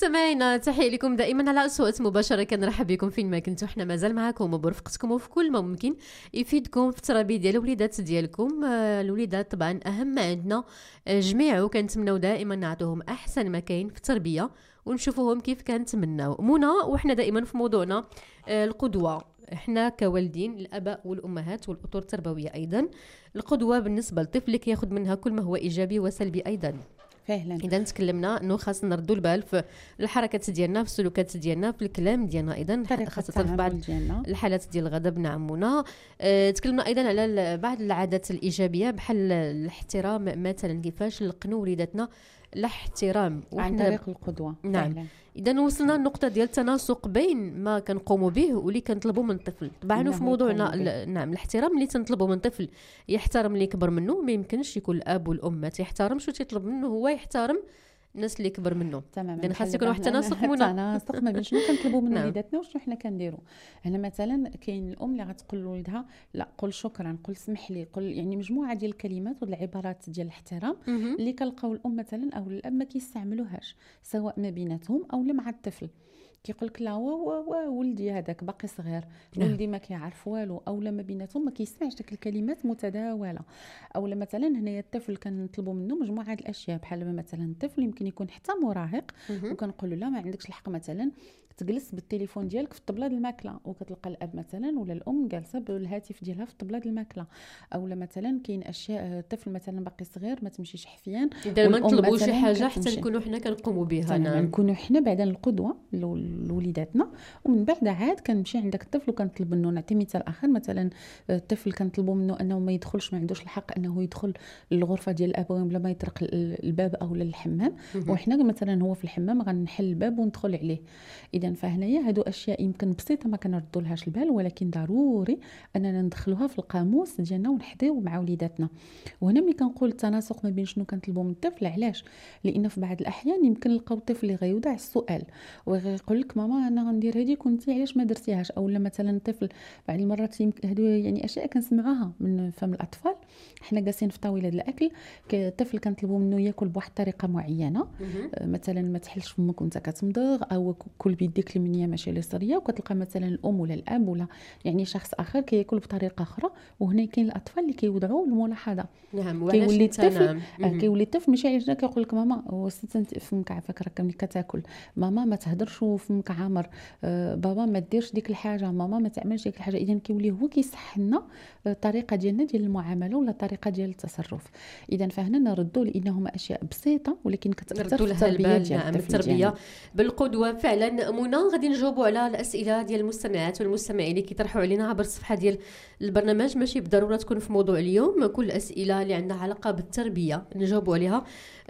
A: مستمعينا تحية لكم دائما على أصوات مباشرة، كنرحب بكم فين ما كنتوا. حنا مازال معكم وبرفقتكم وفي كل ما ممكن يفيدكم في التربية ديال الوليدات ديالكم. الوليدات طبعا أهم ما عندنا جميع، وكنتمناو دائما نعطوهم أحسن ما كاين في التربية ونشوفوهم كيف كنتمناو. منى، وحنا دائما في موضوعنا القدوة، احنا كوالدين الاباء والامهات والاطر التربويه ايضا، القدوه بالنسبه لطفلك ياخذ منها كل ما هو ايجابي وسلبي ايضا.
B: فعلا
A: اذا تكلمنا انه خاصنا نردوا البال في الحركات ديالنا، في السلوكات ديالنا، في الكلام ديالنا ايضا، خاصه في بعض الحالات ديال الغضب. نعم منى. أه تكلمنا ايضا على بعض العادات الايجابيه بحال الاحترام مثلا، كيفاش نلقنوا وليداتنا الاحترام
B: عن طريق القدوه.
A: نعم. اذا وصلنا النقطه ديال التناسق بين ما كنقوموا به واللي كنطلبوا من الطفل. طبعا في موضوعنا نعم الاحترام اللي تنطلبوا من الطفل يحترم اللي كبر منه، ما يمكنش يكون الاب والام ما تيحترمش وتيطلب منه هو يحترم الناس اللي كبر منه.
B: تماما.
A: لان خاص يكون واحد التناسق منه
B: التناسق ما بين شنو كنطلبوا من وليداتنا وشنو حنا كنديروا. هنا مثلا كاين الام اللي غتقول لولدها لا قول شكرا، قول سمح لي، قول يعني مجموعه ديال الكلمات والعبارات ديال الاحترام اللي كنلقاو الام مثلا او الاب ما كيستعملوهاش سواء ما بيناتهم او مع الطفل. كيقول لك لا ولدي هذاك باقي صغير، ولدي ما كيعرف والو، او لما بيناتهم ما كيسمعش داك الكلمات متداوله. او مثلا هنايا الطفل كنطلبوا منه مجموعه الاشياء، بحال مثلا الطفل يمكن يكون حتى مراهق وكنقول له لا ما عندكش الحق مثلا تجلس بالتليفون ديالك في الطبله ديال الماكله، وكتلقى الاب مثلا ولا الام جالسه بالهاتف ديالها في الطبله ديال الماكله. او مثلا كاين اشياء الطفل مثلا باقي صغير ما تمشيش حفيان،
A: اذا ما نطلبوا شي حاجه حتى نكونوا حنا كنقوموا بها.
B: نعم نكونوا حنا بعدا القدوه لوليداتنا. ومن بعد عاد كنمشي عندك الطفل وكنطلب منه. نعطي مثال اخر، مثلا الطفل كنطلبوا منه انه ما يدخلش، ما عندوش الحق انه يدخل للغرفه ديال الابوين بلا ما يطرق الباب او الحمام، وحنا مثلا هو في الحمام غنحل الباب وندخل عليه. اذا فهنايا هادو اشياء يمكن بسيطه ما كنردوا لهاش البال، ولكن ضروري اننا ندخلوها في القاموس ديالنا ونحديو مع وليداتنا. وهنا ملي كنقول التناسق ما بين شنو كنطلبوا من الطفل، علاش؟ لان في بعض الاحيان يمكن نلقاو الطفل اللي غيوضع السؤال ويقول لك ماما انا غندير هذه كنت علاش ما درتيهاش. او مثلا الطفل بعض المرات هادو يعني اشياء كنسمعوها من فم الاطفال. حنا جالسين في طاوله الاكل، الطفل كنطلبوا منه ياكل بواحد الطريقه معينه، مثلا ما تحلش فمك وانت كتمضغ، او كل بيديك اليمنيه ماشي اليسريه. وكتلقى مثلا الام ولا الاب ولا يعني شخص اخر كياكل بطريقه اخرى. وهنا كاين الاطفال اللي كيوضعوا الملاحظه.
A: نعم.
B: كيولي الطفل كيولي الطفل ماشي عايش كيقول لك ماما وست فمك عافاك راك ملي كتاكل، ماما ما تهضرش وفمك عامر، آه بابا ما ديرش ديك الحاجه، ماما ما تعملش ديك الحاجه. اذا كيولي هو كيصح لنا الطريقه ديالنا ديال المعامله ولا الطريقه ديال التصرف. اذا فهنا نردوا لانهما اشياء بسيطه ولكن كتاثر في التربيه ديال
A: نعم التربيه بالقدوه. فعلا منى غادي نجاوبوا على الاسئله ديال المستمعات والمستمعين اللي كيطرحوا علينا عبر الصفحه ديال البرنامج. ماشي بالضروره تكون في موضوع اليوم، كل الاسئله اللي عندها علاقه بالتربيه نجاوبوا عليها.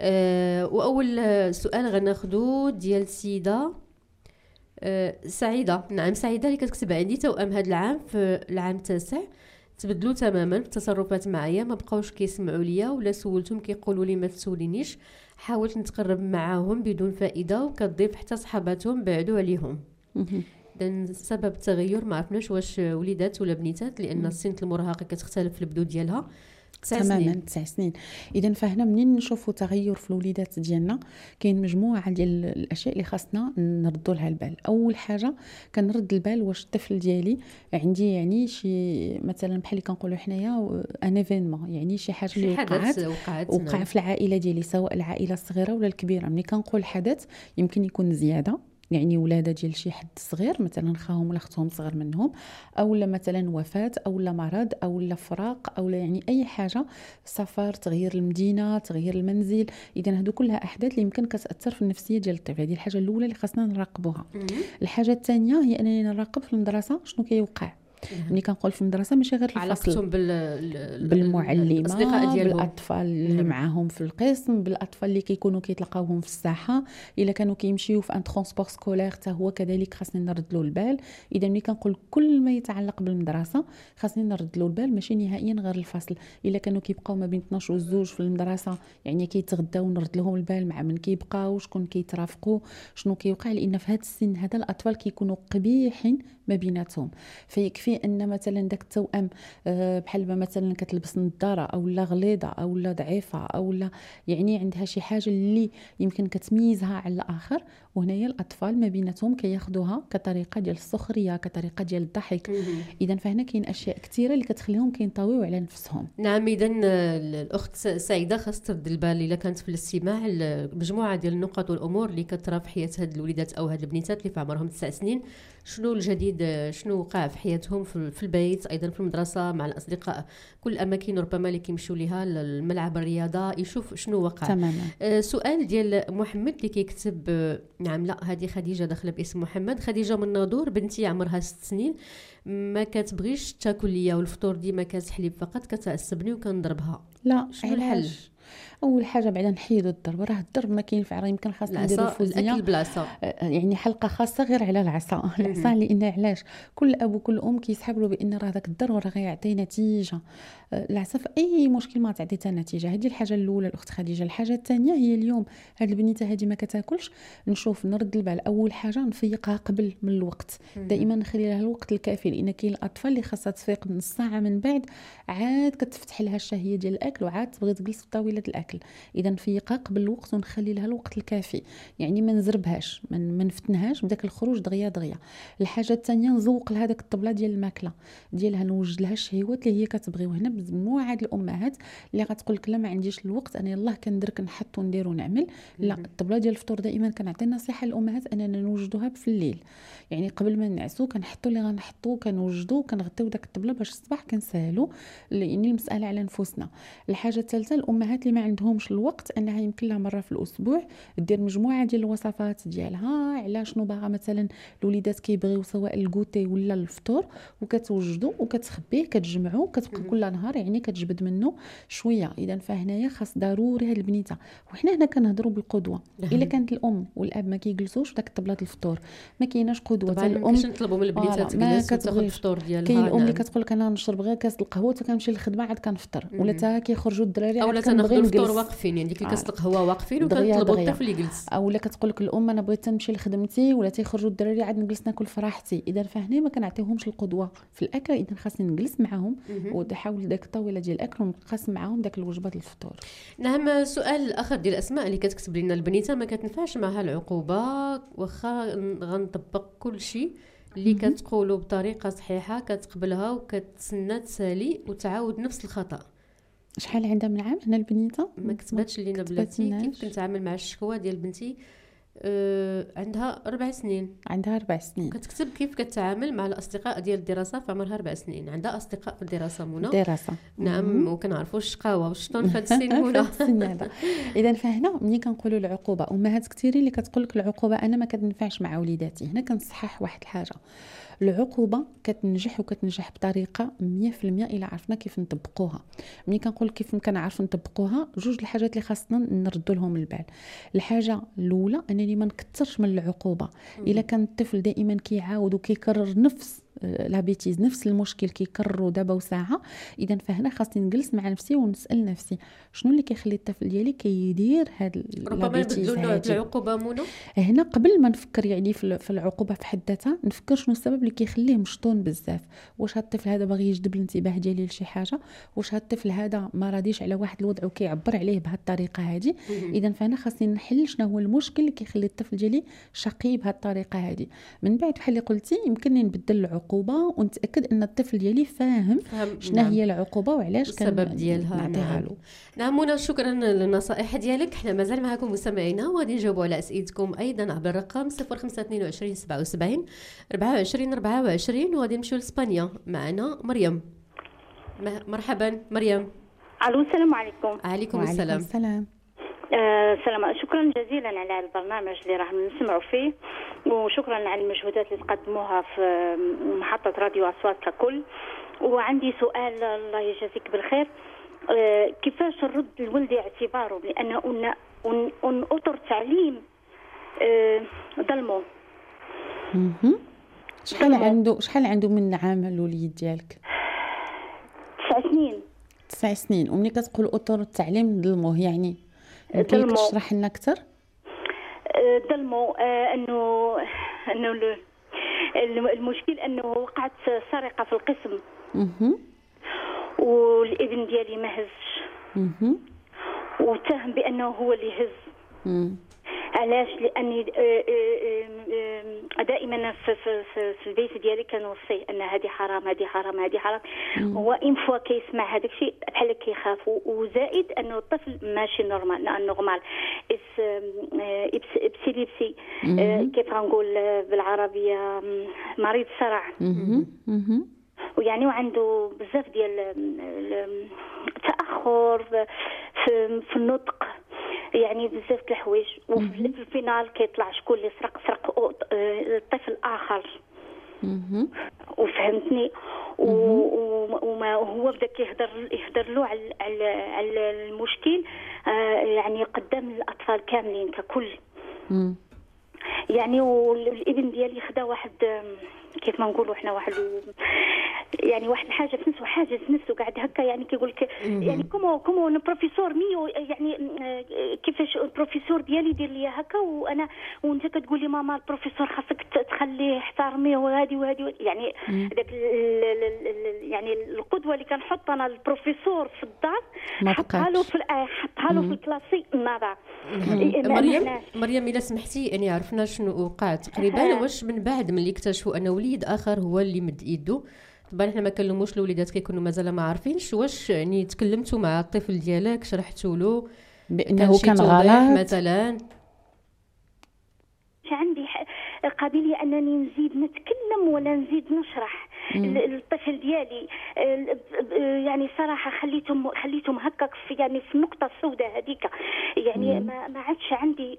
A: أه واول سؤال غناخذو ديال سيده أه سعيده. نعم سعيده اللي كتكتب عندي توأم هذا العام في العام التاسع تبدلوا تماما في التصرفات معايا، ما بقاوش كيسمعوا ليا ولا سولتهم كيقولوا لي ما تسولينيش. حاولت نتقرب معاهم بدون فائده وكتضيف حتى صحاباتهم بعدوا عليهم. اذا سبب التغير ما عرفناش واش وليدات ولا بنيتات، لان سنه المراهقه كتختلف في البدو ديالها.
B: تماما تسع سنين. اذا فهنا منين نشوفوا تغير في الوليدات ديالنا كاين مجموعه ديال الاشياء اللي خاصنا نردوا لها البال. اول حاجه كنرد البال واش الطفل ديالي عندي يعني شي مثلا بحال اللي كنقولوا حنايا ان ايفينمون، يعني شي حاجه اللي وقعت وقع في العائله ديالي سواء العائله الصغيره ولا الكبيره. ملي كنقول حدث يمكن يكون زياده، يعني ولاده ديال شي حد صغير مثلا خاهم ولا اختهم صغر منهم، او مثلا وفاه او مرض او فراق او يعني اي حاجه، سفر، تغيير المدينه، تغيير المنزل. اذا هادو كلها احداث اللي يمكن كتاثر في النفسيه ديال الطفل. هذه الحاجه الاولى اللي خاصنا نراقبوها. الحاجه الثانيه هي انني نراقب في المدرسه شنو كيوقع. ملي كنقول في المدرسه ماشي غير الفصل،
A: علاقتهم بال
B: بالمعلمه بالاطفال اللي معاهم في القسم، بالاطفال اللي كيكونوا كيتلقاوهم في الساحه، الا كانوا كيمشيو في ان ترونسبور سكولير حتى هو كذلك خاصني نرد له البال. اذا ملي كنقول كل ما يتعلق بالمدرسه خاصني نرد له البال، ماشي نهائيا غير الفصل. الا كانوا كيبقاو ما بين اثناش و زوج في المدرسه يعني كيتغداو نرد لهم البال مع من كيبقاو، شكون كيترافقوا، شنو كيوقع. لان في هذا السن هذا الاطفال كيكونوا قبيحين ما بيناتهم. فيكفي ان مثلا داك التوأم آه، بحال ما مثلا كتلبس نظاره او لا غليظه او لا ضعيفه او لا يعني عندها شي حاجه اللي يمكن كتميزها على الاخر، وهنايا الاطفال ما بيناتهم كياخذوها كطريقه ديال السخريه، كطريقه ديال الضحك. اذا فهنا كاين اشياء كثيره اللي كتخليهم كينطويو على نفسهم.
A: نعم، اذا الاخت سعيده خاص ترد البال الا كانت في الاستماع مجموعه ديال النقط والامور اللي كترى في حياه هاد الوليدات او هاد البنيتات اللي في عمرهم تسع سنين. شنو الجديد، شنو وقع في حياتهم في البيت، ايضا في المدرسه مع الاصدقاء، كل الاماكن ربما اللي كيمشيو ليها، الملعب الرياضه، يشوف شنو وقع.
B: تماما.
A: آه سؤال ديال محمد اللي كيكتب آه نعم لا هذه خديجه داخله باسم محمد. خديجه من ناظور، بنتي عمرها ست سنين ما كتبغيش تاكل ليا والفطور ديما كاس حليب فقط، كتعصبني وكنضربها.
B: لا،
A: شنو الحل؟
B: اول حاجه بعدا نحيدوا الضرب، راه الضرب ما كاينفع، راه يمكن خاصنا نديروا فوزيه
A: الاكل بلاصه،
B: يعني حلقه خاصه غير على العصا. العصا لان علاش كل اب وكل ام كيسحب له بان راه داك الضرب راه غيعطي نتيجه. العصا في اي مشكل ما تعطي حتى نتيجه. هذه الحاجه الاولى الاخت خديجه. الحاجه الثانيه هي اليوم هاد البنيته هذه ما كتاكلش، نشوف نرد البال. اول حاجه نفيقها قبل من الوقت، دائما نخلي لها الوقت الكافي، لان كاين الاطفال اللي خاصها تفيق نص ساعه من بعد عاد كتفتح لها الشهيه ديال الاكل وعاد تبغي تجلس في طاوله الاكل. اذا نفيقها قبل الوقت ونخلي لها الوقت الكافي، يعني ما نزربهاش، ما نفتنهاش بداك الخروج دغيا دغيا. الحاجه الثانيه نزوق لها داك الطبله ديال الماكله ديالها، نوجد لها الشهيوات اللي هي كتبغي. وهنا مجموعه الامهات اللي غتقول لك لا ما عنديش الوقت، انا يلاه كندرك نحط وندير ونعمل. لا، الطبله ديال الفطور دائما كنعطي نصيحه للامهات اننا نوجدوها في الليل، يعني قبل ما نعسو كنحطوا اللي غنحطوا كنوجدوا كنغطيو داك الطبله باش الصباح كنسهلوا، لان المساله على نفوسنا. الحاجه الثالثه الامهات اللي ما عندهمش الوقت انها يمكن لها مره في الاسبوع دير مجموعه ديال الوصفات ديالها على شنو باغا مثلا الوليدات كيبغيو سواء الكوتي ولا الفطور، وكتوجدوا وكتخبيه كتجمعوا كتبقى كل نهار يعني كتجبد منه شويه. اذا فهنايا خاص ضروري هاد البنيته. وحنا هنا كنهضروا بالقدوه. الا كانت الام والاب ما كيجلسوش داك طبله الفطور ما كايناش قدوه.
A: طبعا الام ماشي نطلبوا من البنيتات تجلس وتاخذ الفطور ديالها.
B: كاين الام اللي كتقول لك انا نشرب غير كاس القهوه وكنمشي للخدمه عاد كنفطر، ولا تا كيخرجوا الدراري عاد كنبغي نجلس
A: الفطور واقفين، يعني ديك الكاس القهوه واقفين وكنطلبوا الطفل يجلس.
B: او لا كتقول لك الام انا بغيت نمشي لخدمتي ولا تيخرجوا الدراري عاد نجلس ناكل في راحتي. اذا فهنا ما كنعطيهمش القدوه في الاكل. اذا خاصني نجلس معاهم ونحاول داك الطاوله ديال الاكل ونقسم معاهم داك الوجبات الفطور.
A: نعم. سؤال الاخر ديال اسماء اللي كتكتب لنا البنيته ما كتنفعش معها العقوبه، واخا غنطبق كل شيء اللي كتقولوا بطريقه صحيحه كتقبلها وكتسنى تسالي وتعاود نفس الخطا.
B: شحال عندها من عام هنا البنيته؟
A: ما كتباتش لينا بلاتي كيف كنتعامل مع الشكوى ديال بنتي. أه عندها أربع سنين.
B: عندها أربع سنين.
A: كتكتب كيف كتعامل مع الأصدقاء ديال الدراسة في عمرها أربع سنين. عندها أصدقاء في الدراسة منى.
B: دراسة.
A: نعم. وكنعرفوا الشقاوة والشطون في هذا السن منى.
B: هذا. إذا فهنا ملي كنقولوا العقوبة، أمهات كثيرين اللي كتقول لك العقوبة أنا ما كتنفعش مع وليداتي. هنا كنصحح واحد الحاجة، العقوبه كتنجح وكتنجح بطريقه مية في المية الا عرفنا كيف نطبقوها. ملي كنقول كيف كنعرف نطبقوها، جوج الحاجات اللي خاصنا نردوا لهم البال. الحاجه الاولى انني ما نكثرش من العقوبه. الا كان الطفل دائما كيعاود وكيكرر نفس لا بيتيز نفس المشكل كيكرروا دابا وساعه، اذا فهنا خاصني نجلس مع نفسي ونسال نفسي شنو اللي كيخلي الطفل ديالي كيدير هاد
A: لا بيتيز. ربما نبدلوا العقوبه منى
B: هنا قبل ما نفكر يعني في العقوبه في حد ذاتها، نفكر شنو السبب اللي كيخليه مشطون بزاف. واش هاد الطفل هذا باغي يجذب الانتباه ديالي لشي حاجه؟ واش هاد الطفل هذا ما راضيش على واحد الوضع وكيعبر عليه بهاد الطريقه هذه؟ اذا فانا خاصني نحل شنو هو المشكل اللي كيخلي الطفل ديالي شقي بهاد الطريقه هذه. من بعد بحال اللي قلتي يمكن نبدل العقوبه ونتاكد ان الطفل ديالي فاهم شنو نعم. هي العقوبه وعلاش
A: السبب ديالها.
B: نعطيها له.
A: نعم منى، شكرا للنصائح ديالك. احنا مازال معكم مستمعينا وغادي نجاوبوا على اسئلتكم ايضا عبر الرقم صفر خمسة اثنين وعشرين سبعة وسبعين أربعة وعشرين أربعة وعشرين. وغادي نمشيو لاسبانيا. معنا مريم. مرحبا مريم.
N: الو السلام عليكم.
A: عليكم السلام.
B: السلام.
N: آه سلام. شكرا جزيلا على هذا البرنامج اللي راح نسمعوا فيه، وشكرا على المجهودات اللي تقدموها في محطة راديو أصوات ككل. وعندي سؤال الله يجازيك بالخير، آه كيفاش نرد لولدي اعتباره لأن أن أن أطر تعليم آه ظلمه.
B: شحال عنده شحال عنده من عام الوليد ديالك؟
N: تسع سنين.
B: تسع سنين. ومني كتقول أطر التعليم ظلمه يعني يمكن تشرح لنا أكثر؟
N: ظلمه آه انه انه المشكل انه وقعت سرقه في القسم
B: اها
N: والابن ديالي ما هزش
B: اها
N: واتهم بانه هو اللي هز.
B: مم.
N: علاش؟ لاني دائما في, في, في, في البيت ديالي كنوصيه ان هذه حرام هذه حرام هذه حرام. هو ان فوا كيسمع هذاك الشيء بحال كيخاف. وزائد انه الطفل ماشي نورمال نورمال اس ابسي لبسي كيف غنقول بالعربيه مريض صرع. ويعني وعنده بزاف ديال التاخر في, في النطق، يعني بزاف د الحوايج. وفي الفينال كيطلع شكون اللي سرق سرق الطفل اخر. وفهمتني. وما هو بدا كيهضر يهضر له على على المشكل يعني قدام الاطفال كاملين ككل. يعني والابن ديالي خدا واحد كيف ما نقولوا احنا واحد يعني واحد الحاجه في نفسه حاجه في نفسه قاعد هكا يعني كيقول لك يعني كومو كومو بروفيسور ميو يعني كيفاش البروفيسور ديالي يدير لي هكا وانا وانت كتقول لي ماما البروفيسور خاصك تخليه يحترميه وهذه وهذه يعني داك يعني القدوه اللي كنحط انا البروفيسور في الدار حطها له في حطها له في الكلاسي نضع.
A: مريم مريم الا سمحتي يعني عرفنا شنو وقع تقريبا. واش من بعد ملي اكتشفوا ان وليد اخر هو اللي مد يده، طبعا احنا ما كنلوموش الوليدات كيكونوا مازال ما عارفينش، واش يعني تكلمتوا مع الطفل ديالك شرحتوا له
B: بانه كان غلط
A: مثلا؟
N: عندي قابليه انني نزيد نتكلم ولا نزيد نشرح الطفل ديالي يعني صراحه خليتهم خليتهم هكاك في يعني في النقطه السوداء هذيك يعني ما ما عادش عندي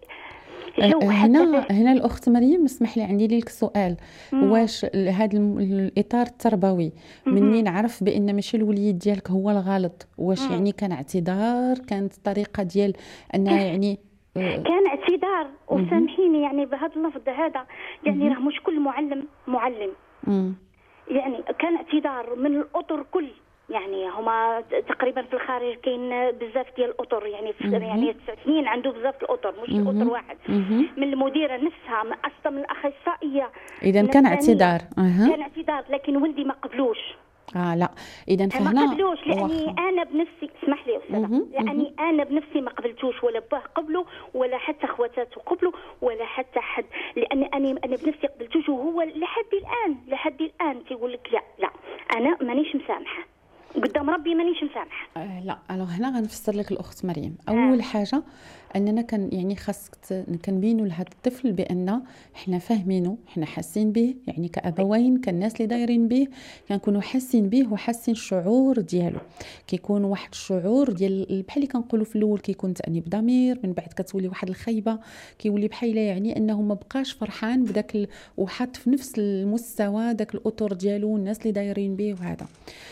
B: هنا هنا الاخت مريم اسمح لي عندي لك سؤال. مم. واش هذا الاطار التربوي منين عرف بان ماشي الوليد ديالك هو الغلط؟ واش مم. يعني كان اعتذار؟ كانت طريقه ديال انها يعني
N: كان اعتذار وسامحيني يعني بهذا اللفظ هذا يعني راه مش كل معلم معلم.
B: مم.
N: يعني كان اعتذار من الاطر كل يعني هما تقريبا في الخارج كاين بزاف ديال الاطر يعني في يعني تسع سنين عنده بزاف الاطر مش اطر واحد. من المديره نفسها من اصلا من الاخصائيه.
B: اذا كان اعتذار.
N: أه. كان اعتذار لكن ولدي ما قبلوش.
B: اه لا اذا
N: فهنا ما قبلوش لاني وخ... انا بنفسي اسمح لي استاذه لاني انا بنفسي ما قبلتوش ولا باه قبلوا ولا حتى خواتاته قبلوا ولا حتى حد لان انا انا بنفسي قبلتوش وهو لحد الان لحد الان تيقول لك لا لا انا مانيش مسامحه قدام ربي مانيش مسامحه.
B: آه لا الو هنا غنفسر لك الاخت مريم. اول آه. حاجه اننا كان يعني خاصك كنبينوا لهذا الطفل بان احنا فاهمينه احنا حاسين به يعني كابوين كالناس اللي دايرين به كنكونوا حاسين به وحاسين الشعور ديالو. كيكون واحد الشعور ديال بحال اللي كنقولوا في الاول كيكون تانيب ضمير من بعد كتولي واحد الخيبه كيولي بحال يعني انه ما بقاش فرحان بداك ال... وحاط في نفس المستوى داك الاطر ديالو الناس اللي دايرين به وهذا.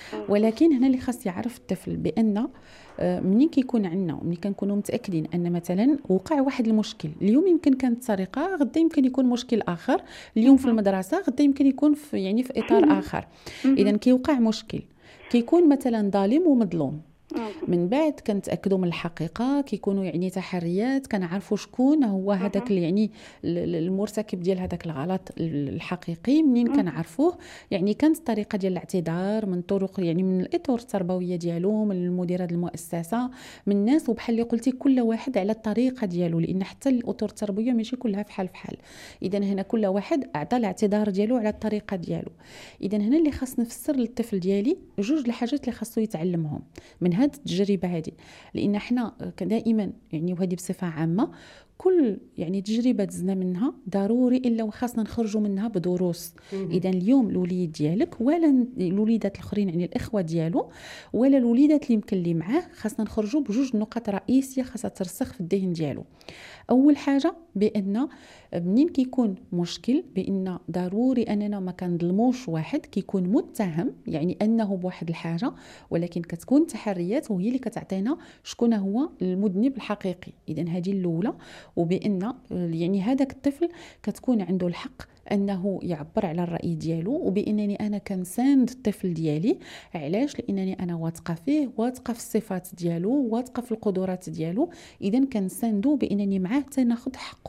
B: ولكن هنا اللي خاص يعرف الطفل بان منين كيكون عندنا ملي كنكونوا متاكدين ان مثلا وقع واحد المشكل اليوم يمكن كانت سرقه غدا يمكن يكون مشكل اخر اليوم في المدرسه غدا يمكن يكون في يعني في اطار اخر. اذا كيوقع مشكل كيكون مثلا ظالم ومظلوم من بعد كنتاكدوا من الحقيقه كيكونوا يعني تحريات كنعرفوا شكون هو هذاك يعني المرتكب ديال هذاك الغلط الحقيقي. منين كنعرفوه يعني كانت الطريقه ديال الاعتذار من طرق يعني من الاطر التربويه ديالو من المديره المؤسسه من الناس وبحال اللي قلتي كل واحد على الطريقه ديالو لان حتى الاطر التربويه ماشي كلها فحال فحال. اذا هنا كل واحد اعطى الاعتذار ديالو على الطريقه ديالو. اذا هنا اللي خاص نفسر للطفل ديالي جوج الحاجات اللي خاصو يتعلمهم من هذه التجربه هذه لان احنا دائما يعني وهذه بصفه عامه كل يعني تجربه دزنا منها ضروري الا وخاصنا نخرجوا منها بدروس. اذا اليوم الوليد ديالك ولا الوليدات الاخرين يعني الاخوه ديالو ولا الوليدات اللي يمكن لي معاه خاصنا نخرجوا بجوج نقاط رئيسيه خاصها ترسخ في الذهن ديالو. اول حاجه بان منين كيكون مشكل بان ضروري اننا ما كنظلموش واحد كيكون متهم يعني انه بواحد الحاجه ولكن كتكون تحريات وهي اللي كتعطينا شكون هو المذنب الحقيقي. اذا هذه الاولى وبان يعني هذاك الطفل كتكون عنده الحق انه يعبر على الراي ديالو وبانني انا كنساند الطفل ديالي. علاش؟ لانني انا واثقه فيه واثقه في الصفات ديالو واثقه في القدرات ديالو. اذا كنساندو بانني معاه حتى ناخذ حقه.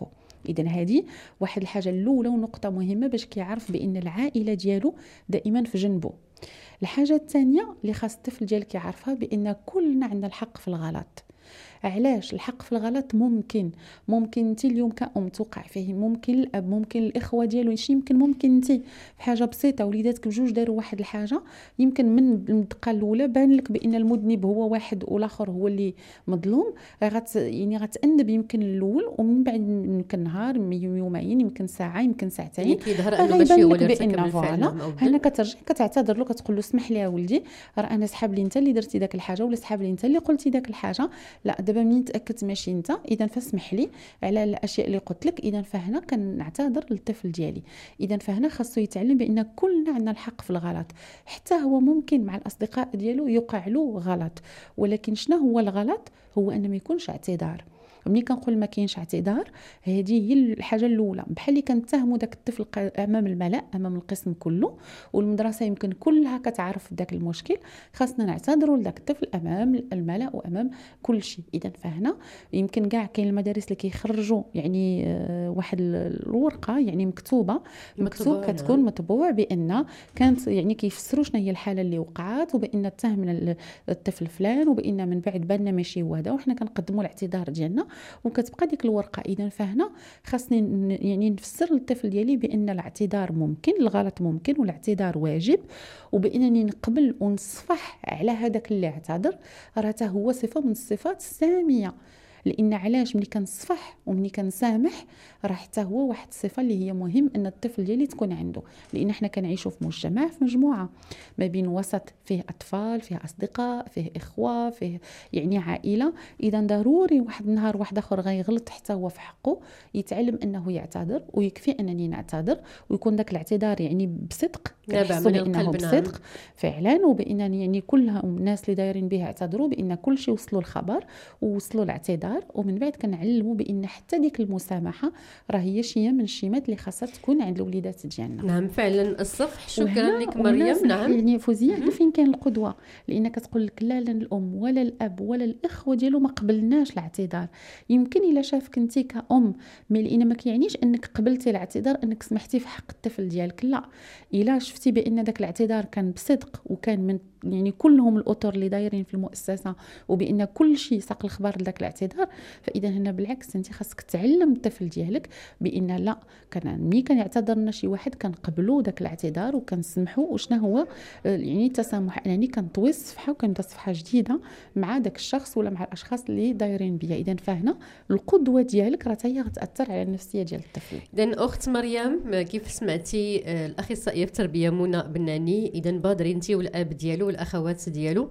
B: اذا هذه واحد الحاجه الاولى ونقطه مهمه باش كيعرف بان العائله ديالو دائما في جنبه. الحاجه الثانيه اللي خاص الطفل ديالك يعرفها بان كلنا عندنا الحق في الغلط. علاش الحق في الغلط؟ ممكن ممكن انت اليوم كأم توقع فيه، ممكن الاب، ممكن الاخوه ديالو، شي يمكن ممكن انت في حاجه بسيطه وليداتك بجوج داروا واحد الحاجه، يمكن من الدقه الاولى بان لك بان المذنب هو واحد والاخر هو اللي مظلوم، غت يعني غتأنب يمكن الاول، ومن بعد يمكن نهار، يومين، يمكن ساعه، يمكن ساعتين
A: كيظهر انه ماشي هو اللي ارتكب الفعل.
B: هنا كترجع كتعتذر له، كتقول له اسمح لي يا ولدي، راه انا سحاب لي انت اللي درتي داك الحاجه، ولا سحاب لي انت اللي قلتي داك الحاجه، لا دابا منين تاكدت ماشي انت، اذا فاسمح لي على الاشياء اللي قلت لك. اذا فهنا كنعتذر للطفل ديالي. اذا فهنا خاصو يتعلم بان كلنا عندنا الحق في الغلط، حتى هو ممكن مع الاصدقاء ديالو يوقع له غلط، ولكن شنو هو الغلط؟ هو ان ما يكونش اعتذار. ملي كنقول ما كاينش اعتذار، هذه هي الحاجه الاولى. بحال اللي كنتهموا داك الطفل امام الملأ، امام القسم كله، والمدرسه يمكن كلها كتعرف داك المشكل، خاصنا نعتذروا لذاك الطفل امام الملأ وامام كل شيء. اذا فهنا يمكن كاع كاين المدارس اللي كيخرجوا يعني آه واحد الورقه يعني مكتوبه مكتوب كتكون مطبوع بان كانت يعني كيفسروا شنو هي الحاله اللي وقعات، وبان اتهمنا الطفل فلان، وبان من بعد بالنا ماشي هو هذا، وحنا كنقدموا الاعتذار ديالنا، وكتبقى ديك الورقه. اذا فهنا خاصني يعني نفسر للطفل ديالي بان الاعتذار ممكن، الغلط ممكن، والاعتذار واجب، وبانني نقبل ونصفح على هذاك اللي اعتذر، راه هو صفه من الصفات الساميه. لان علاش؟ ملي كنصفح وملي كنسامح راه حتى هو واحد الصفه اللي هي مهم ان الطفل ديالي تكون عنده، لان حنا كنعيشوا في مجتمع، في مجموعه ما بين وسط فيه اطفال، فيه اصدقاء، فيه اخوه، فيه يعني عائله. اذا ضروري واحد النهار واحد اخر غيغلط حتى هو في حقه يتعلم انه يعتذر، ويكفي انني نعتذر، ويكون داك الاعتذار يعني بصدق، كنحسوا بانه بصدق فعلا، وبانني يعني كل الناس اللي دايرين به اعتذروا بان كل شيء وصلوا الخبر ووصلوا الاعتذار. ومن بعد كنعلموا بان حتى ديك المسامحه راه هي شي من الشيمات اللي خاصها تكون عند الوليدات ديالنا.
A: نعم فعلا الصفح. شكرا لك مريم. نعم
B: يعني فوزيه فين كاين القدوه؟ لان كتقول لك لا لا الام ولا الاب ولا الاخوه ديالو ما قبلناش الاعتذار. يمكن الا شافك انت كأم، مي لان ما كيعنيش انك قبلتي الاعتذار انك سمحتي في حق الطفل ديالك، لا. الا شفتي بان داك الاعتذار كان بصدق وكان من يعني كلهم الاطر اللي دايرين في المؤسسه، وبان كل شيء ساق الخبر لذاك الاعتذار، فاذا هنا بالعكس انت خاصك تعلم الطفل ديالك بان لا، كان ملي كان يعتذر لنا شي واحد كنقبلوا داك الاعتذار وكنسمحوا، وشنا هو يعني التسامح انني كنطوي الصفحه وكنبدا صفحه جديده مع داك الشخص ولا مع الاشخاص اللي دايرين بيا. اذا فهنا القدوه ديالك راه هي غتاثر على النفسيه ديال الطفل.
A: اذا اخت مريم كيف سمعتي الاخصائيه في التربيه منى بناني، اذا بادري انت والاب ديالو والاخوات ديالو،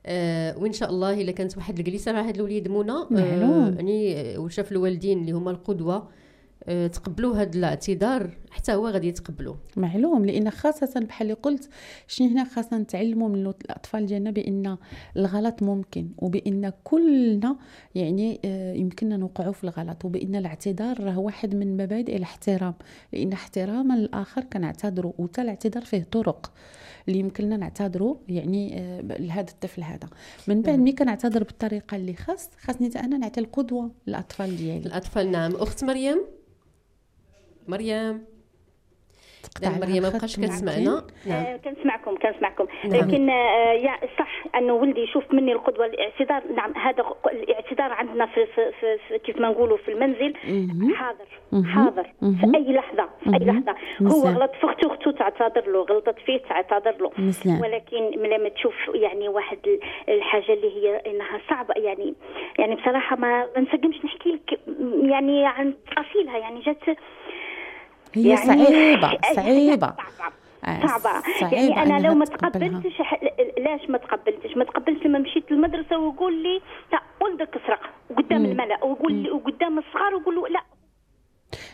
A: آه وان شاء الله الا كانت واحد الجلسه مع هاد الوليد منى آه يعني وشاف الوالدين اللي هما القدوه آه تقبلوا هاد الاعتذار، حتى هو غادي يتقبلوا.
B: معلوم، لان خاصه بحال اللي قلت شنو هنا خاصنا نتعلموا من الاطفال ديالنا بان الغلط ممكن، وبان كلنا يعني آه يمكننا نوقعوا في الغلط، وبان الاعتذار راه واحد من مبادئ الاحترام، لان احتراما للاخر كنعتذروا، وتا الاعتذار فيه طرق اللي يمكننا نعتذروا يعني آه لهذا الطفل هذا. من بعد ملي كنعتذر بالطريقه اللي خاص، خاصني انا نعطي القدوه للاطفال ديالي.
A: الاطفال نعم. اخت مريم مريم
N: نعم
A: مريم ما بقاش كتسمعنا.
N: نعم آه كنسمعكم كنسمعكم نعم. لكن آه يا صح انه ولدي يشوف مني القدوه الاعتذار. نعم هذا الاعتذار عندنا في, في, في, في كيف ما نقولوا في المنزل حاضر حاضر في اي لحظه في اي لحظه. هو غلط في اخته اخته تعتذر له، غلطت فيه تعتذر له. ولكن لما تشوف يعني واحد الحاجه اللي هي انها صعبه، يعني يعني بصراحه ما نسقمش نحكي لك يعني عن تفاصيلها، يعني جات
B: هي يعني صعيبة صعيبة
N: صعبة, صعبة. يعني أنا لو ما تقبلتش لاش ما تقبلتش ما تقبلتش لما مشيت للمدرسة ويقول لي لا ولدك سرق قدام الملأ، ويقول لي وقدام الصغار ويقول له لا.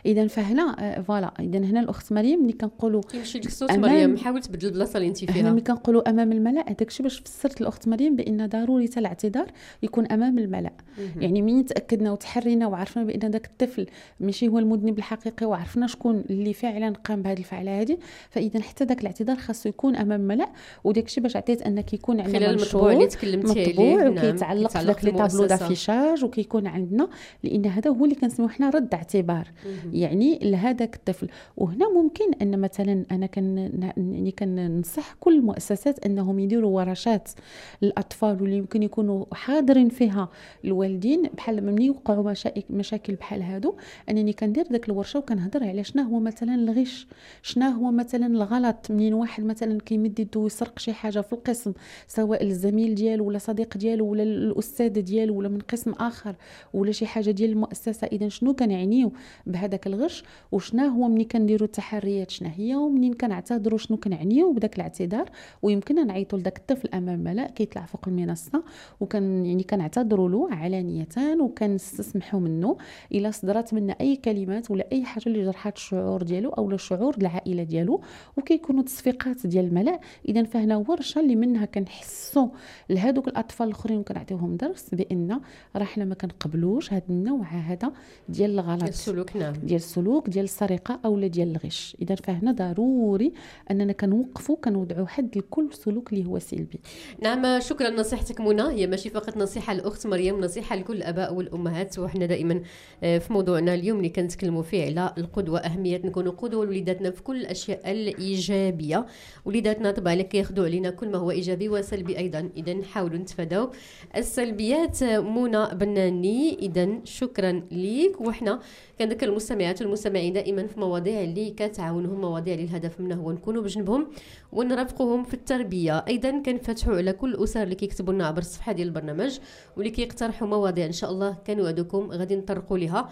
B: اذا فهنا آه، فوالا اذا هنا الاخت مريم ملي كنقولوا
A: كيمشي لك الصوت مريم، حاول تبدل البلاصه اللي انت فيها.
B: هنا ملي كنقولوا امام الملأ، هذاك الشيء باش فسرت الاخت مريم بان ضروري حتى الاعتذار يكون امام الملأ. يعني من تاكدنا وتحرينا وعرفنا بان ذاك الطفل ماشي هو المذنب الحقيقي وعرفنا شكون اللي فعلا قام بهذه الفعله هذه، فاذا حتى ذاك الاعتذار خاصو يكون امام الملأ. وداك الشيء باش عطيت انك يكون عندنا
A: خلال المطبوع اللي تكلمتي عليه،
B: وكيتعلق لك لي طابلو دافيشاج وكيكون عندنا، لان هذا هو اللي كنسميو حنا رد اعتبار يعني لهذاك الطفل. وهنا ممكن ان مثلا انا كان يعني كننصح كل المؤسسات انهم يديروا ورشات للاطفال واللي يمكن يكونوا حاضرين فيها الوالدين، بحال ملي يوقعوا مشاكل مشاكل بحال هادو، انني كندير داك الورشه وكنهضر على شنو هو مثلا الغش، شنو هو مثلا الغلط منين واحد مثلا كيمد يدو ويسرق شي حاجه في القسم، سواء الزميل ديالو ولا صديق ديالو ولا الاستاذ ديالو ولا من قسم اخر ولا شي حاجه ديال المؤسسه. اذا شنو كنعنيو بهذاك الغش، وشنا هو ملي كنديروا التحريات شنو هي، ومنين كنعتذروا شنو كنعنيو بداك الاعتذار، ويمكننا نعيطوا لذاك الطفل امام الملأ كيطلع فوق المنصه وكان يعني كنعتذروا له علانيه وكنستسمحوا منه الا صدرت منا اي كلمات ولا اي حاجه اللي جرحت الشعور ديالو او الشعور العائله ديالو، وكيكونوا تصفيقات ديال الملأ. اذا فهنا ورشه اللي منها كنحسوا لهذوك الاطفال الاخرين وكنعطيوهم درس بان راه حنا ما كنقبلوش هذا النوع هذا ديال الغلط،
A: ديال السلوك، نعم،
B: ديال السلوك ديال السرقه او ديال الغش. اذا فهنا ضروري اننا كنوقفوا كنوضعوا حد لكل سلوك اللي هو سلبي.
A: نعم، شكرا لنصيحتك منى. هي ماشي فقط نصيحه للاخت مريم، نصيحه لكل الاباء والامهات. وحنا دائما في موضوعنا اليوم اللي كنتكلموا فيه على القدوه، اهميه نكونوا قدوه لوليداتنا في كل الاشياء الايجابيه. وليداتنا طبعا كياخذوا علينا كل ما هو ايجابي وسلبي ايضا، اذا نحاولوا نتفاداو السلبيات. منى بناني، اذا شكرا ليك. وحنا كنذكر المستمعات والمستمعين دائما في مواضيع اللي كتعاونهم، مواضيع اللي الهدف منها هو نكونوا بجنبهم ونرافقوهم في التربيه. ايضا كنفتحوا على كل الاسر اللي كيكتبوا لنا عبر الصفحه ديال البرنامج واللي كيقترحوا مواضيع ان شاء الله كنوعدكم غادي نطرقوا لها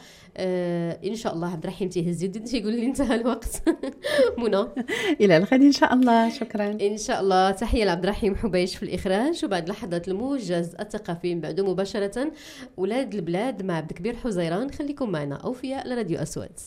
A: آه ان شاء الله. عبد الرحيم تيهز يدي تيقول لي انتهى الوقت. منى
B: الى الغد ان شاء الله. شكرا
A: ان شاء الله. تحيه لعبد الرحيم حبيش في الاخراج. وبعد لحظات الموجز الثقافي من بعده مباشره ولاد البلاد مع عبد الكبير حزيران. خليكم معنا اوفياء لراديو اسود.